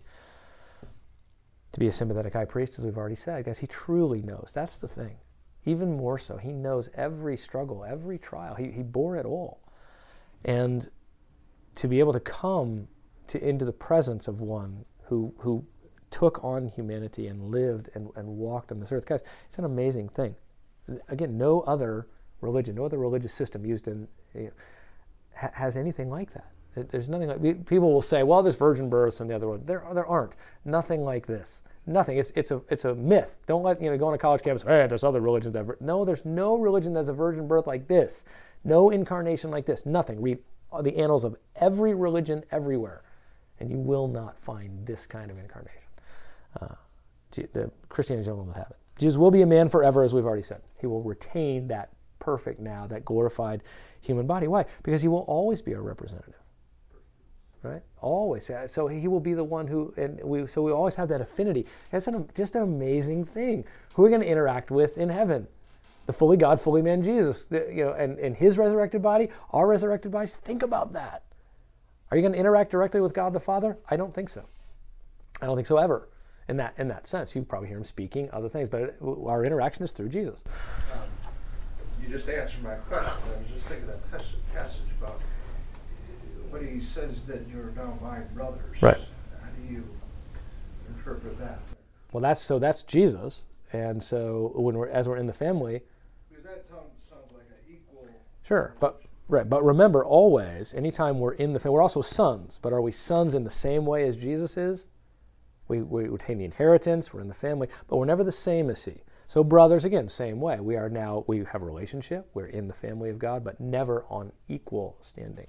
[SPEAKER 1] To be a sympathetic high priest, as we've already said, guys, he truly knows. That's the thing. Even more so, he knows every struggle, every trial. He he bore it all. And to be able to come to into the presence of one who who took on humanity and lived and, and walked on this earth. Guys, it's an amazing thing. Again, no other religion, no other religious system used in you know, ha- has anything like that. There's nothing like, people will say, well, there's virgin births and the other one. There there aren't. Nothing like this. Nothing. It's it's a it's a myth. Don't let, you know, go on a college campus, hey, there's other religions that vir-. No, there's no religion that's a virgin birth like this. No incarnation like this. Nothing. Read the annals of every religion everywhere, and you will not find this kind of incarnation. Uh, the Christianity will not have it. Jesus will be a man forever, as we've already said. He will retain that perfect now, that glorified human body. Why? Because he will always be our representative. Right? Always. So he will be the one who, and we. So we always have that affinity. That's an, just an amazing thing. Who are we going to interact with in heaven? The fully God, fully man Jesus. The, you know, and, and his resurrected body, our resurrected bodies. Think about that. Are you going to interact directly with God the Father? I don't think so. I don't think so ever. In that in that sense, you probably hear him speaking other things, but it, our interaction is through Jesus.
[SPEAKER 7] Um, you just answered my question. I was just thinking that passage, passage about when he says that you're now my brothers.
[SPEAKER 1] Right.
[SPEAKER 7] How do you interpret that?
[SPEAKER 1] Well, that's so that's Jesus, and so when we're as we're in the family.
[SPEAKER 7] Because that sounds, sounds like an equal.
[SPEAKER 1] Sure, but right, but remember always, anytime we're in the family, we're also sons. But are we sons in the same way as Jesus is? We, we retain the inheritance, we're in the family, but we're never the same as he. So brothers, again, same way. We are now, we have a relationship, we're in the family of God, but never on equal standing.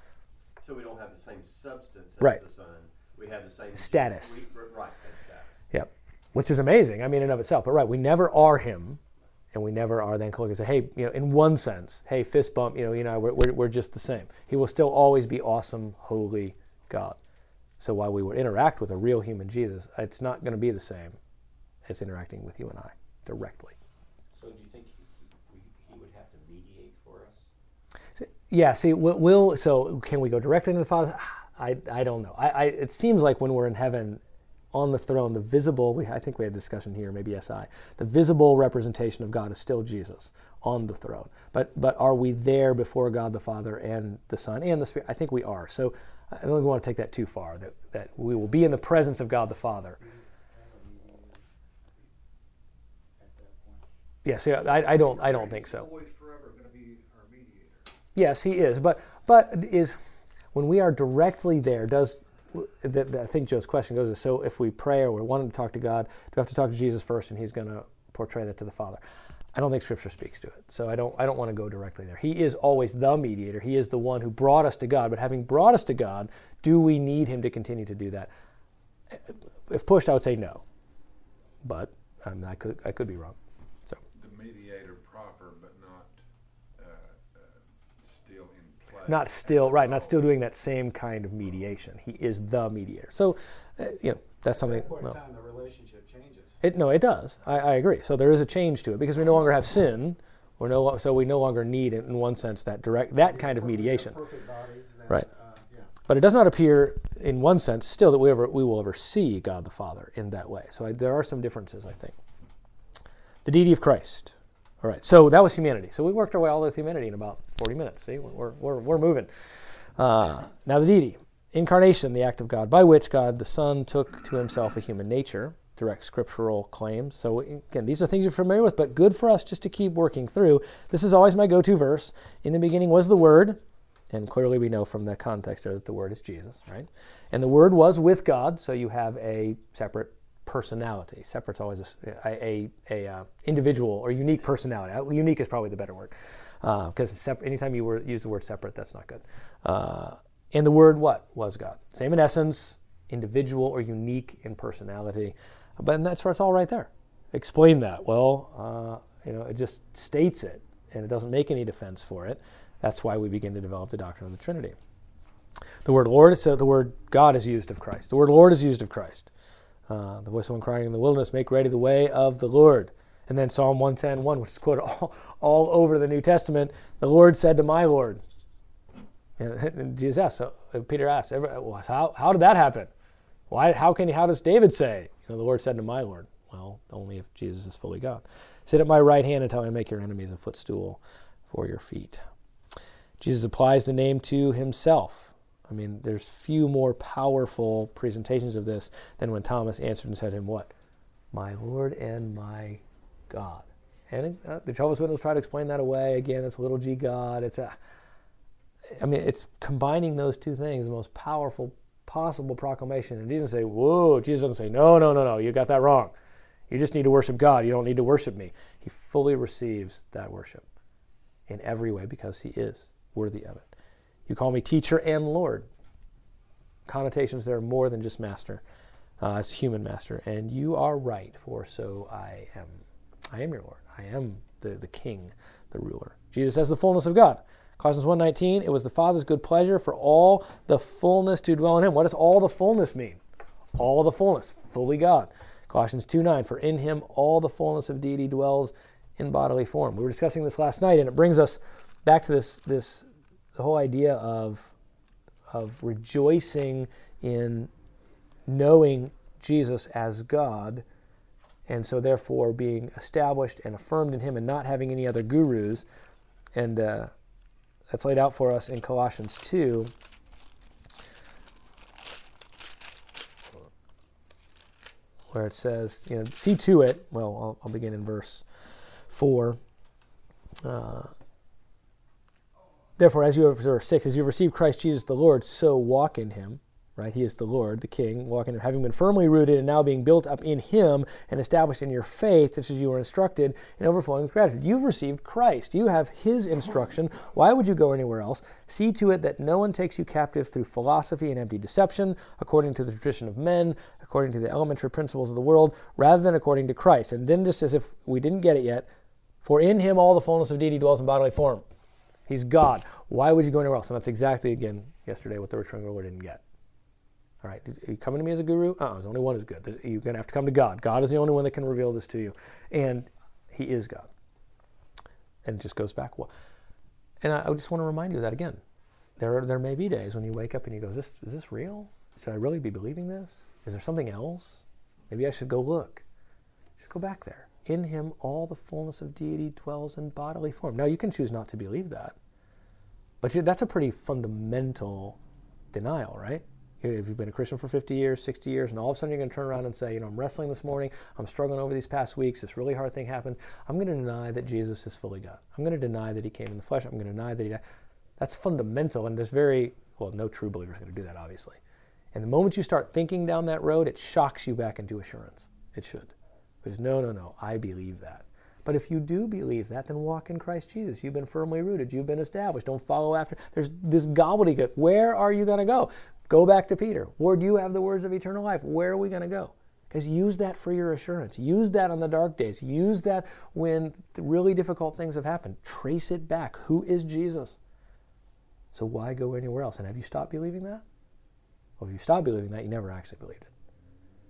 [SPEAKER 4] So we don't have the same substance as
[SPEAKER 1] right.
[SPEAKER 4] the Son. We have the same
[SPEAKER 1] status.
[SPEAKER 4] We, right, same status.
[SPEAKER 1] Yep. Which is amazing, I mean, in and of itself. But right, we never are him, and we never are then called and say, hey, you know, in one sense, hey, fist bump, you know, you know, we're, we're, we're just the same. He will still always be awesome, holy God. So while we would interact with a real human Jesus, it's not going to be the same as interacting with you and I directly.
[SPEAKER 5] So do you think he, he, he would have to mediate for us?
[SPEAKER 1] So, yeah, see, we'll, we'll, so can we go directly to the Father? I, I don't know. I, I, it seems like when we're in heaven on the throne, the visible, we, I think we had a discussion here, maybe S I, the visible representation of God is still Jesus on the throne. But but are we there before God the Father and the Son and the Spirit? I think we are. So I don't want to take that too far, that, that we will be in the presence of God the Father. Yes, yeah, I, I don't I don't think so.
[SPEAKER 7] Always forever going to be our mediator.
[SPEAKER 1] Yes, he is. But but is when we are directly there, does the, the, I think Joe's question goes, so if we pray or we're wanting to talk to God, do we have to talk to Jesus first and he's going to portray that to the Father? I don't think Scripture speaks to it, so I don't I don't want to go directly there. He is always the mediator. He is the one who brought us to God, but having brought us to God, do we need him to continue to do that? If pushed, I would say no, but um, I could I could be wrong. So
[SPEAKER 8] the mediator proper, but not uh, uh, still in play.
[SPEAKER 1] Not still, right, not still doing that same kind of mediation. He is the mediator. So, uh, you know, that's something.
[SPEAKER 2] At that point
[SPEAKER 1] Well,
[SPEAKER 2] in time, the relationship changes.
[SPEAKER 1] It, no, it does. I, I agree. So there is a change to it because we no longer have sin. We're no, lo- so we no longer need, in one sense, that direct, that kind of mediation.
[SPEAKER 2] Perfect bodies. Then,
[SPEAKER 1] Right.
[SPEAKER 2] Uh, yeah.
[SPEAKER 1] But it does not appear, in one sense, still that we ever we will ever see God the Father in that way. So I, there are some differences, I think. The deity of Christ. All right. So that was humanity. So we worked our way all the way through humanity in about forty minutes. See, we're we're we're moving. Uh, now the deity, incarnation, the act of God by which God the Son took to himself a human nature. Direct scriptural claims. So again, these are things you're familiar with, but good for us just to keep working through. This is always my go-to verse. In the beginning was the Word, and clearly we know from the context there that the Word is Jesus, right? And the Word was with God, so you have a separate personality. Separate's always a, a, a, a uh, individual or unique personality. Uh, unique is probably the better word, because uh, sep- anytime you were, use the word separate, that's not good. Uh, and the Word, what? Was God. Same in essence, individual or unique in personality. But and that's where it's all right there. Explain that. Well, uh, you know, it just states it, and it doesn't make any defense for it. That's why we begin to develop the doctrine of the Trinity. The word Lord, so the word God is used of Christ. The word Lord is used of Christ. Uh, the voice of one crying in the wilderness, make ready the way of the Lord. And then Psalm one ten one, which is quoted all, all over the New Testament, the Lord said to my Lord. And Jesus asked, so Peter asked, well, how, how did that happen? Why? How can? How does David say? You know, the Lord said to my Lord. Well, only if Jesus is fully God. Sit at my right hand until I make your enemies a footstool for your feet. Jesus applies the name to himself. I mean, there's few more powerful presentations of this than when Thomas answered and said to him, what? My Lord and my God. And uh, the Jehovah's Witnesses try to explain that away. Again, it's a little g God. It's a, I mean, it's combining those two things, the most powerful possible proclamation. And he doesn't say, whoa, Jesus doesn't say, no, no, no, no, you got that wrong. You just need to worship God. You don't need to worship me. He fully receives that worship in every way because he is worthy of it. You call me teacher and Lord. Connotations there are more than just master, uh, as human master. And you are right, for so I am. I am your Lord. I am the, the king, the ruler. Jesus has the fullness of God. Colossians one nineteen, it was the Father's good pleasure for all the fullness to dwell in him. What does all the fullness mean? All the fullness, fully God. Colossians two nine, for in him all the fullness of deity dwells in bodily form. We were discussing this last night, and it brings us back to this, this the whole idea of, of rejoicing in knowing Jesus as God, and so therefore being established and affirmed in him and not having any other gurus. And uh, that's laid out for us in Colossians two. Where it says, you know, see to it, well, I'll, I'll begin in verse four. Uh, Therefore, as you have, verse six, as you have received Christ Jesus the Lord, so walk in him. Right? He is the Lord, the King, walking, having been firmly rooted and now being built up in him and established in your faith, such as you were instructed, and overflowing with gratitude. You've received Christ. You have his instruction. Why would you go anywhere else? See to it that no one takes you captive through philosophy and empty deception, according to the tradition of men, according to the elementary principles of the world, rather than according to Christ. And then just as if we didn't get it yet, for in him all the fullness of deity dwells in bodily form. He's God. Why would you go anywhere else? And that's exactly, again, yesterday what the returning Lord didn't get. All right, are you coming to me as a guru? Oh, there's only one who's good. You're going to have to come to God. God is the only one that can reveal this to you. And he is God. And it just goes back. Well, and I, I just want to remind you of that again. There are, there may be days when you wake up and you go, is this, is this real? Should I really be believing this? Is there something else? Maybe I should go look. Just go back there. In him all the fullness of deity dwells in bodily form. Now, you can choose not to believe that. But that's a pretty fundamental denial, right? If you've been a Christian for fifty years, sixty years, and all of a sudden you're going to turn around and say, you know, I'm wrestling this morning, I'm struggling over these past weeks, this really hard thing happened, I'm going to deny that Jesus is fully God. I'm going to deny that he came in the flesh. I'm going to deny that he died. That's fundamental, and there's very, well, no true believer is going to do that, obviously. And the moment you start thinking down that road, it shocks you back into assurance. It should. Because no, no, no, I believe that. But if you do believe that, then walk in Christ Jesus. You've been firmly rooted. You've been established. Don't follow after. There's this gobbledygook. Where are you going to go? Go back to Peter. Lord, you have the words of eternal life. Where are we going to go? Because use that for your assurance. Use that on the dark days. Use that when really difficult things have happened. Trace it back. Who is Jesus? So why go anywhere else? And have you stopped believing that? Well, if you stopped believing that, you never actually believed it.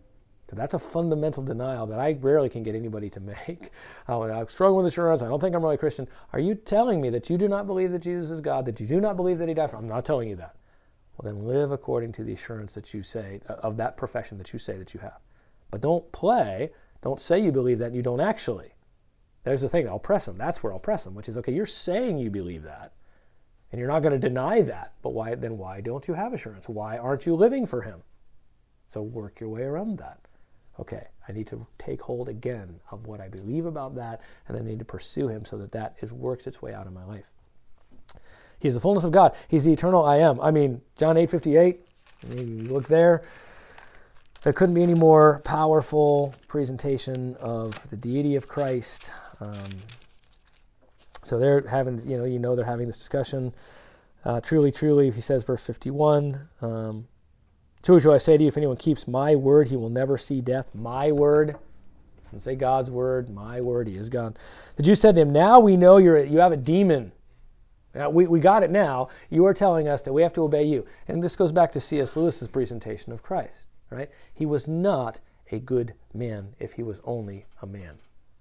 [SPEAKER 1] So that's a fundamental denial that I rarely can get anybody to make. Uh, I'm struggling with assurance. I don't think I'm really a Christian. Are you telling me that you do not believe that Jesus is God, that you do not believe that he died for? I'm not telling you that. Well, then live according to the assurance that you say, of that profession that you say that you have. But don't play. Don't say you believe that and you don't actually. There's the thing. I'll press them. That's where I'll press them, which is, okay, you're saying you believe that, and you're not going to deny that. But why? Then why don't you have assurance? Why aren't you living for him? So work your way around that. Okay, I need to take hold again of what I believe about that, and I need to pursue him so that that is works its way out in my life. He's the fullness of God. He's the eternal I am. I mean, John eight fifty-eight, you look there. There couldn't be any more powerful presentation of the deity of Christ. Um, so they're having, you know, you know they're having this discussion. Uh, truly, truly, he says, verse fifty-one, um, truly, truly, I say to you, if anyone keeps my word, he will never see death. My word. Doesn't say God's word. My word. He is God. The Jews said to him, now we know you're you have a demon. Now, we, we got it now. You are telling us that we have to obey you. And this goes back to C S Lewis's presentation of Christ. Right? He was not a good man if he was only a man.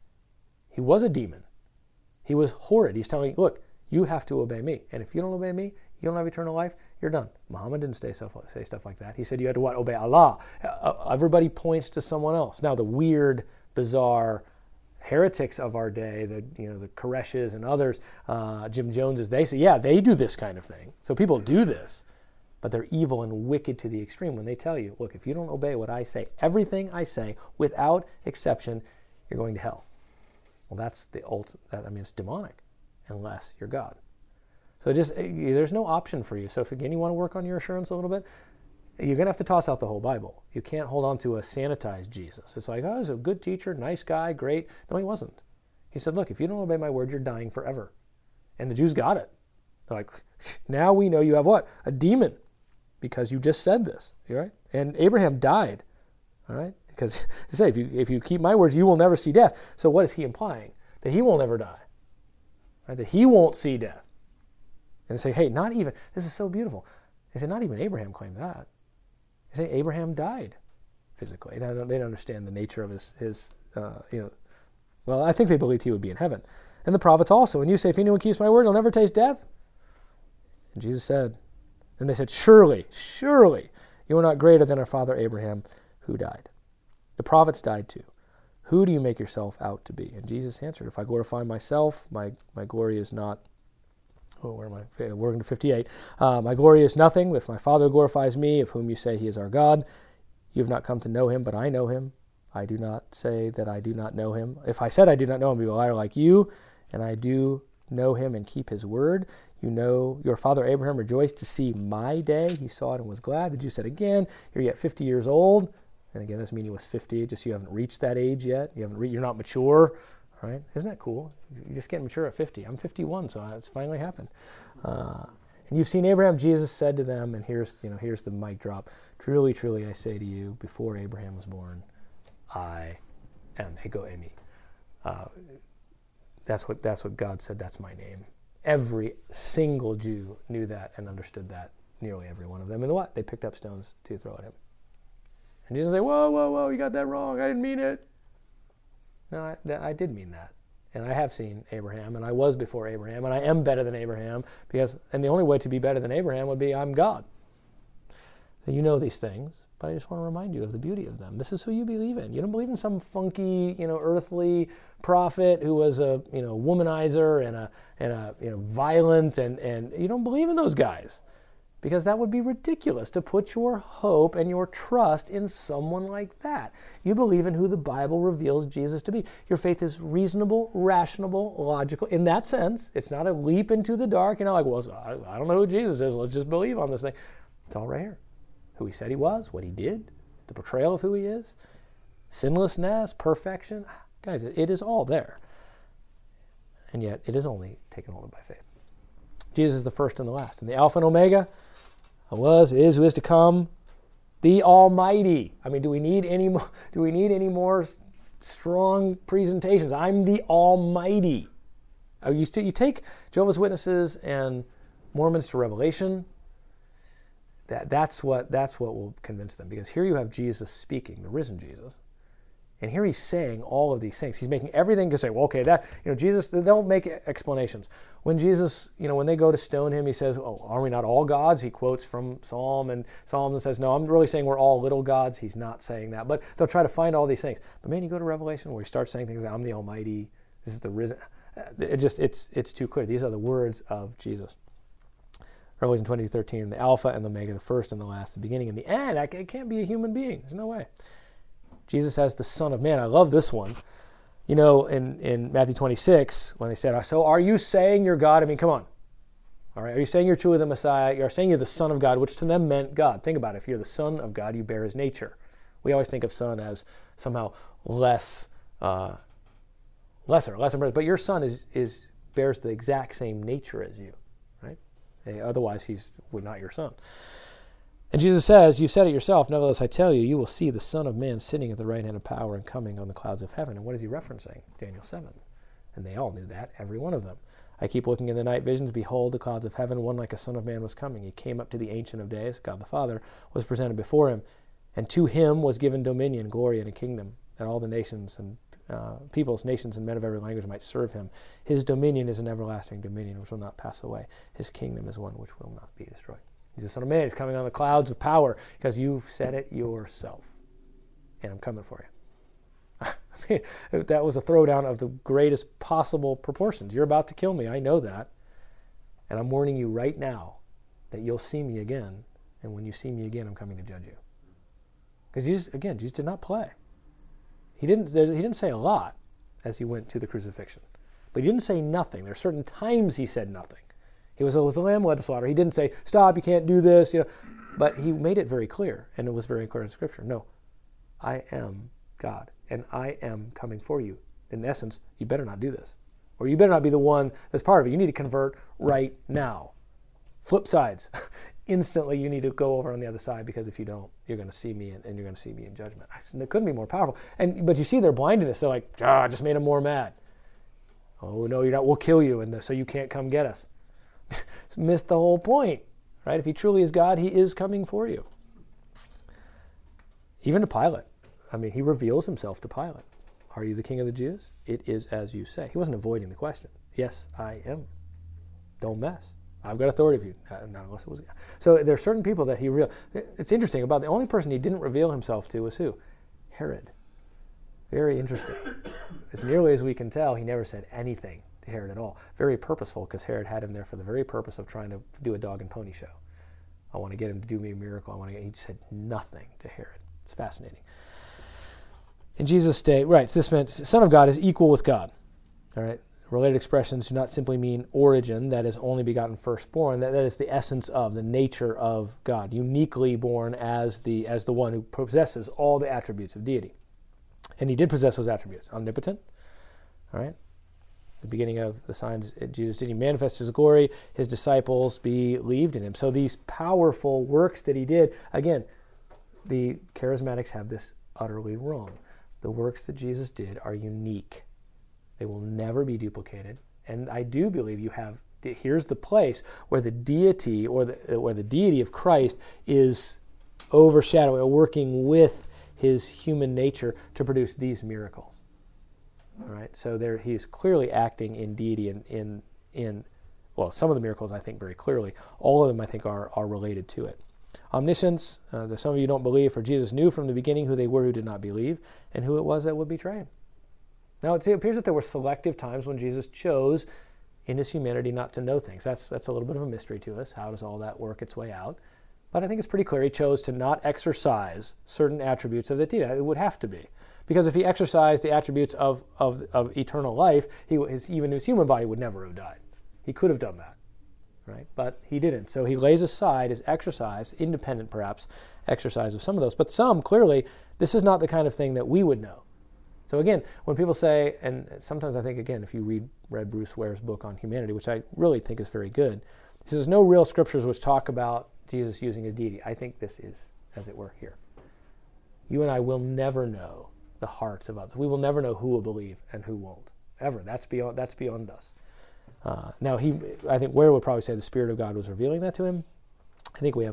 [SPEAKER 1] He was a demon. He was horrid. He's telling you, look, you have to obey me. And if you don't obey me, you don't have eternal life, you're done. Muhammad didn't say stuff, say stuff like that. He said you had to what? Obey Allah. Uh, everybody points to someone else. Now, the weird, bizarre heretics of our day, the you know the Koreshes and others, uh, Jim Joneses, they say, yeah, they do this kind of thing. So people do this, but they're evil and wicked to the extreme when they tell you, look, if you don't obey what I say, everything I say, without exception, you're going to hell. Well, that's the ultimate. I mean, it's demonic, unless you're God. So just there's no option for you. So if again you want to work on your assurance a little bit, you're going to have to toss out the whole Bible. You can't hold on to a sanitized Jesus. It's like, oh, he's a good teacher, nice guy, great. No, he wasn't. He said, look, if you don't obey my word, you're dying forever. And the Jews got it. They're like, now we know you have what? A demon, because you just said this. Right? And Abraham died. All right? Because they say, if you if you keep my words, you will never see death. So what is he implying? That he will never die. Right? That he won't see death. And they say, hey, not even, this is so beautiful. They say, not even Abraham claimed that. They say Abraham died physically. They don't, they don't understand the nature of his, his uh, you know, well, I think they believed he would be in heaven. And the prophets also. And you say, if anyone keeps my word, he'll never taste death. And Jesus said, and they said, surely, surely, you are not greater than our father Abraham, who died. The prophets died too. Who do you make yourself out to be? And Jesus answered, if I glorify myself, my, my glory is not, oh, where am I? We're going to fifty-eight. Uh, my glory is nothing. If my Father glorifies me, of whom you say he is our God, you have not come to know him, but I know him. I do not say that I do not know him. If I said I do not know him, I be a liar like you, and I do know him and keep his word. You know, your father Abraham rejoiced to see my day. He saw it and was glad. The Jews said again, you're yet fifty years old. And again, this meaning he was fifty, just you haven't reached that age yet. You haven't re- you're not mature. Right? Isn't that cool? You just get mature at fifty. I'm fifty-one, so it's finally happened. Uh, and you've seen Abraham. Jesus said to them, and here's you know here's the mic drop. Truly, truly, I say to you, before Abraham was born, I am Ego Emi. Uh, that's what that's what God said. That's my name. Every single Jew knew that and understood that. Nearly every one of them. And what? They picked up stones to throw at him. And Jesus said, "Whoa, whoa, whoa! You got that wrong. I didn't mean it." No, I, I did mean that. And I have seen Abraham, and I was before Abraham, and I am better than Abraham, because, and the only way to be better than Abraham would be I'm God. So you know these things, but I just want to remind you of the beauty of them. This is who you believe in. You don't believe in some funky, you know, earthly prophet who was a, you know, womanizer and a, and a, you know, violent, and, and you don't believe in those guys. Because that would be ridiculous to put your hope and your trust in someone like that. You believe in who the Bible reveals Jesus to be. Your faith is reasonable, rational, logical. In that sense, it's not a leap into the dark. You know, like, well, I don't know who Jesus is. Let's just believe on this thing. It's all right here. Who he said he was, what he did, the portrayal of who he is, sinlessness, perfection. Guys, it is all there. And yet, it is only taken hold of by faith. Jesus is the first and the last. And the Alpha and Omega, was, is, who is to come, the Almighty. I mean, do we need any more, do we need any more strong presentations? I'm the Almighty. Oh, you, st- you take Jehovah's Witnesses and Mormons to Revelation, that that's what that's what will convince them, because here you have Jesus speaking, the risen Jesus, and here he's saying all of these things. He's making everything to say, well, okay, that, you know, Jesus, they don't make explanations. When Jesus, you know, when they go to stone him, he says, oh, are we not all gods? He quotes from Psalm and Psalms and says, no, I'm really saying we're all little gods. He's not saying that, but they'll try to find all these things. But man, you go to Revelation where he starts saying things like, I'm the Almighty, this is the risen. It just, it's it's too clear. These are the words of Jesus. Revelation twenty thirteen, the Alpha and the Omega, the first and the last, the beginning and the end. It can't be a human being. There's no way. Jesus as the Son of Man. I love this one. You know, in, in Matthew twenty-six, when they said, so are you saying you're God? I mean, come on. All right, are you saying you're truly the Messiah? You're saying you're the Son of God, which to them meant God. Think about it. If you're the Son of God, you bear his nature. We always think of Son as somehow less, uh, lesser, lesser. But your Son is, is bears the exact same nature as you, right? Otherwise, he's not your Son. And Jesus says, you said it yourself, nevertheless I tell you, you will see the Son of Man sitting at the right hand of power and coming on the clouds of heaven. And what is he referencing? Daniel seven. And they all knew that, every one of them. I keep looking in the night visions, behold, the clouds of heaven, one like a Son of Man was coming. He came up to the Ancient of Days, God the Father, was presented before him. And to him was given dominion, glory, and a kingdom, that all the nations and uh, peoples, nations, and men of every language might serve him. His dominion is an everlasting dominion which will not pass away. His kingdom is one which will not be destroyed. He's the Son of Man. He's coming on the clouds of power because you've said it yourself. And I'm coming for you. I mean, that was a throwdown of the greatest possible proportions. You're about to kill me. I know that. And I'm warning you right now that you'll see me again. And when you see me again, I'm coming to judge you. Because Jesus, again, Jesus did not play. He didn't, he didn't say a lot as he went to the crucifixion. But he didn't say nothing. There are certain times he said nothing. He was, was a lamb led to slaughter. He didn't say, stop, you can't do this. You know, but he made it very clear, and it was very clear in Scripture. No, I am God, and I am coming for you. In essence, you better not do this. Or you better not be the one that's part of it. You need to convert right now. Flip sides. Instantly, you need to go over on the other side, because if you don't, you're going to see me, and, and you're going to see me in judgment. It couldn't be more powerful. And But you see their blindness. They're like, ah, I just made them more mad. Oh, no, you're not. We'll kill you, and so you can't come get us. Missed the whole point, right? If he truly is God, he is coming for you. Even to Pilate. I mean, he reveals himself to Pilate. Are you the king of the Jews? It is as you say. He wasn't avoiding the question. Yes, I am. Don't mess. I've got authority of you. Not unless it was. So there are certain people that he real. It's interesting about the only person he didn't reveal himself to was who? Herod. Very interesting. As nearly as we can tell, he never said anything to Herod at all. Very purposeful, because Herod had him there for the very purpose of trying to do a dog and pony show. I want to get him to do me a miracle. I want to get. He said nothing to Herod. It's fascinating. In Jesus' state, right, so this meant Son of God is equal with God. All right. Related expressions do not simply mean origin, that is only begotten firstborn. That, that is the essence of, the nature of God, uniquely born as the as the one who possesses all the attributes of deity. And he did possess those attributes. Omnipotent, all right? The beginning of the signs Jesus did. He manifest his glory. His disciples believed in him. So these powerful works that he did, again, the charismatics have this utterly wrong. The works that Jesus did are unique. They will never be duplicated. And I do believe you have, here's the place where the deity or the, where the deity of Christ is overshadowing or working with his human nature to produce these miracles. All right, so there he is clearly acting in deity in, in, in, well, some of the miracles I think very clearly. All of them I think are, are related to it. Omniscience, uh, there's some of you don't believe, for Jesus knew from the beginning who they were who did not believe and who it was that would betray him. Now it appears that there were selective times when Jesus chose in his humanity not to know things. That's, that's a little bit of a mystery to us. How does all that work its way out? But I think it's pretty clear he chose to not exercise certain attributes of the deity. It would have to be. Because if he exercised the attributes of, of, of eternal life, he, his, even his human body would never have died. He could have done that, right? But he didn't. So he lays aside his exercise, independent perhaps, exercise of some of those. But some, clearly, this is not the kind of thing that we would know. So again, when people say, and sometimes I think, again, if you read, read Bruce Ware's book on humanity, which I really think is very good, he says, no real scriptures which talk about Jesus using his deity. I think this is, as it were, here. You and I will never know the hearts of others. We will never know who will believe and who won't, ever. That's beyond, that's beyond us. Uh, now, he, I think Ware would probably say the Spirit of God was revealing that to him. I think we have a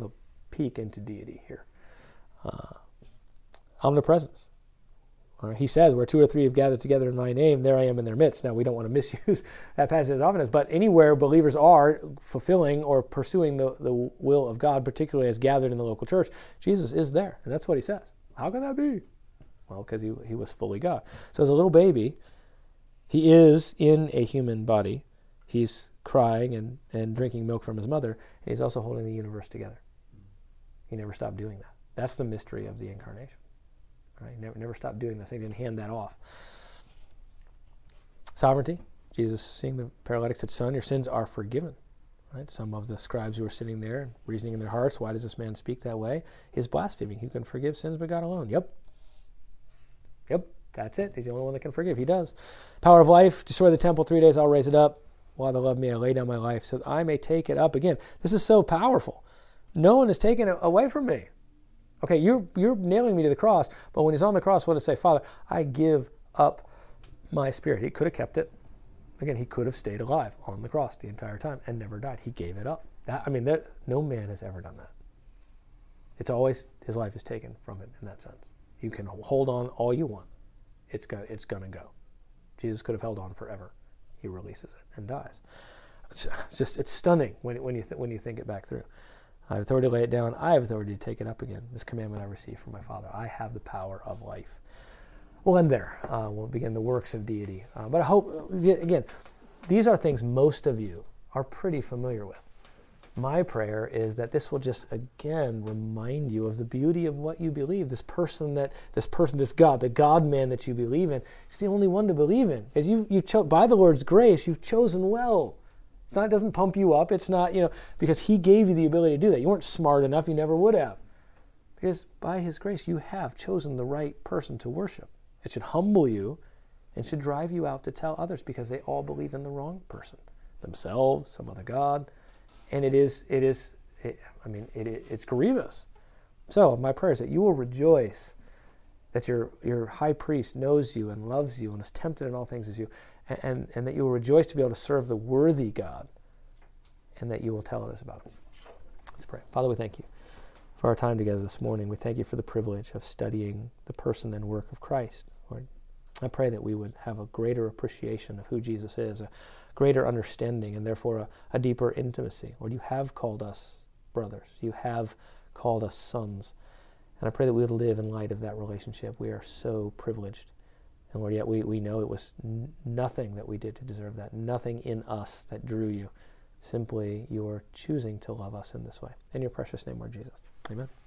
[SPEAKER 1] peek into deity here. Uh, omnipresence. Uh, he says, where two or three have gathered together in my name, there I am in their midst. Now, we don't want to misuse that passage as often as, but anywhere believers are fulfilling or pursuing the, the will of God, particularly as gathered in the local church, Jesus is there. And that's what he says. How can that be? Well, because he, he was fully God. So as a little baby, he is in a human body. He's crying and, and drinking milk from his mother, and he's also holding the universe together. He never stopped doing that. That's the mystery of the incarnation. Right? Never, never stopped doing this. He didn't hand that off. Sovereignty. Jesus, seeing the paralytic, said, "Son, your sins are forgiven." Right? Some of the scribes who were sitting there, reasoning in their hearts, why does this man speak that way? He's blaspheming. Who can forgive sins but God alone? Yep. Yep. That's it. He's the only one that can forgive. He does. Power of life. Destroy the temple. Three days I'll raise it up. While they love me, I lay down my life so that I may take it up again. This is so powerful. No one has taken it away from me. Okay, you're you're nailing me to the cross, but when he's on the cross, what does it say? Father, I give up my spirit. He could have kept it. Again, he could have stayed alive on the cross the entire time and never died. He gave it up. That, I mean, that, no man has ever done that. It's always, his life is taken from it in that sense. You can hold on all you want. It's go, it's going to go. Jesus could have held on forever. He releases it and dies. It's, it's just, it's stunning when, when, you th- when you think it back through. I have authority to lay it down. I have authority to take it up again. This commandment I received from my Father. I have the power of life. We'll end there. Uh, we'll begin the works of deity. Uh, but I hope, again, these are things most of you are pretty familiar with. My prayer is that this will just, again, remind you of the beauty of what you believe. This person, that this person, this God, the God-man that you believe in, is the only one to believe in. Because you, you cho- by the Lord's grace, you've chosen well. It's not, it doesn't pump you up. It's not, you know, because he gave you the ability to do that. You weren't smart enough. You never would have. Because by his grace, you have chosen the right person to worship. It should humble you and should drive you out to tell others because they all believe in the wrong person. Themselves, some other God. And it is, it is, it, I mean, it, it, it's grievous. So my prayer is that you will rejoice that your, your high priest knows you and loves you and is tempted in all things as you, and, and, and that you will rejoice to be able to serve the worthy God, and that you will tell others about him. Let's pray. Father, we thank you for our time together this morning. We thank you for the privilege of studying the person and work of Christ, Lord. I pray that we would have a greater appreciation of who Jesus is, a greater understanding, and therefore a, a deeper intimacy. Lord, you have called us brothers. You have called us sons. And I pray that we would live in light of that relationship. We are so privileged. And Lord, yet we, we know it was n- nothing that we did to deserve that, nothing in us that drew you. Simply your choosing to love us in this way. In your precious name, Lord Jesus. Amen.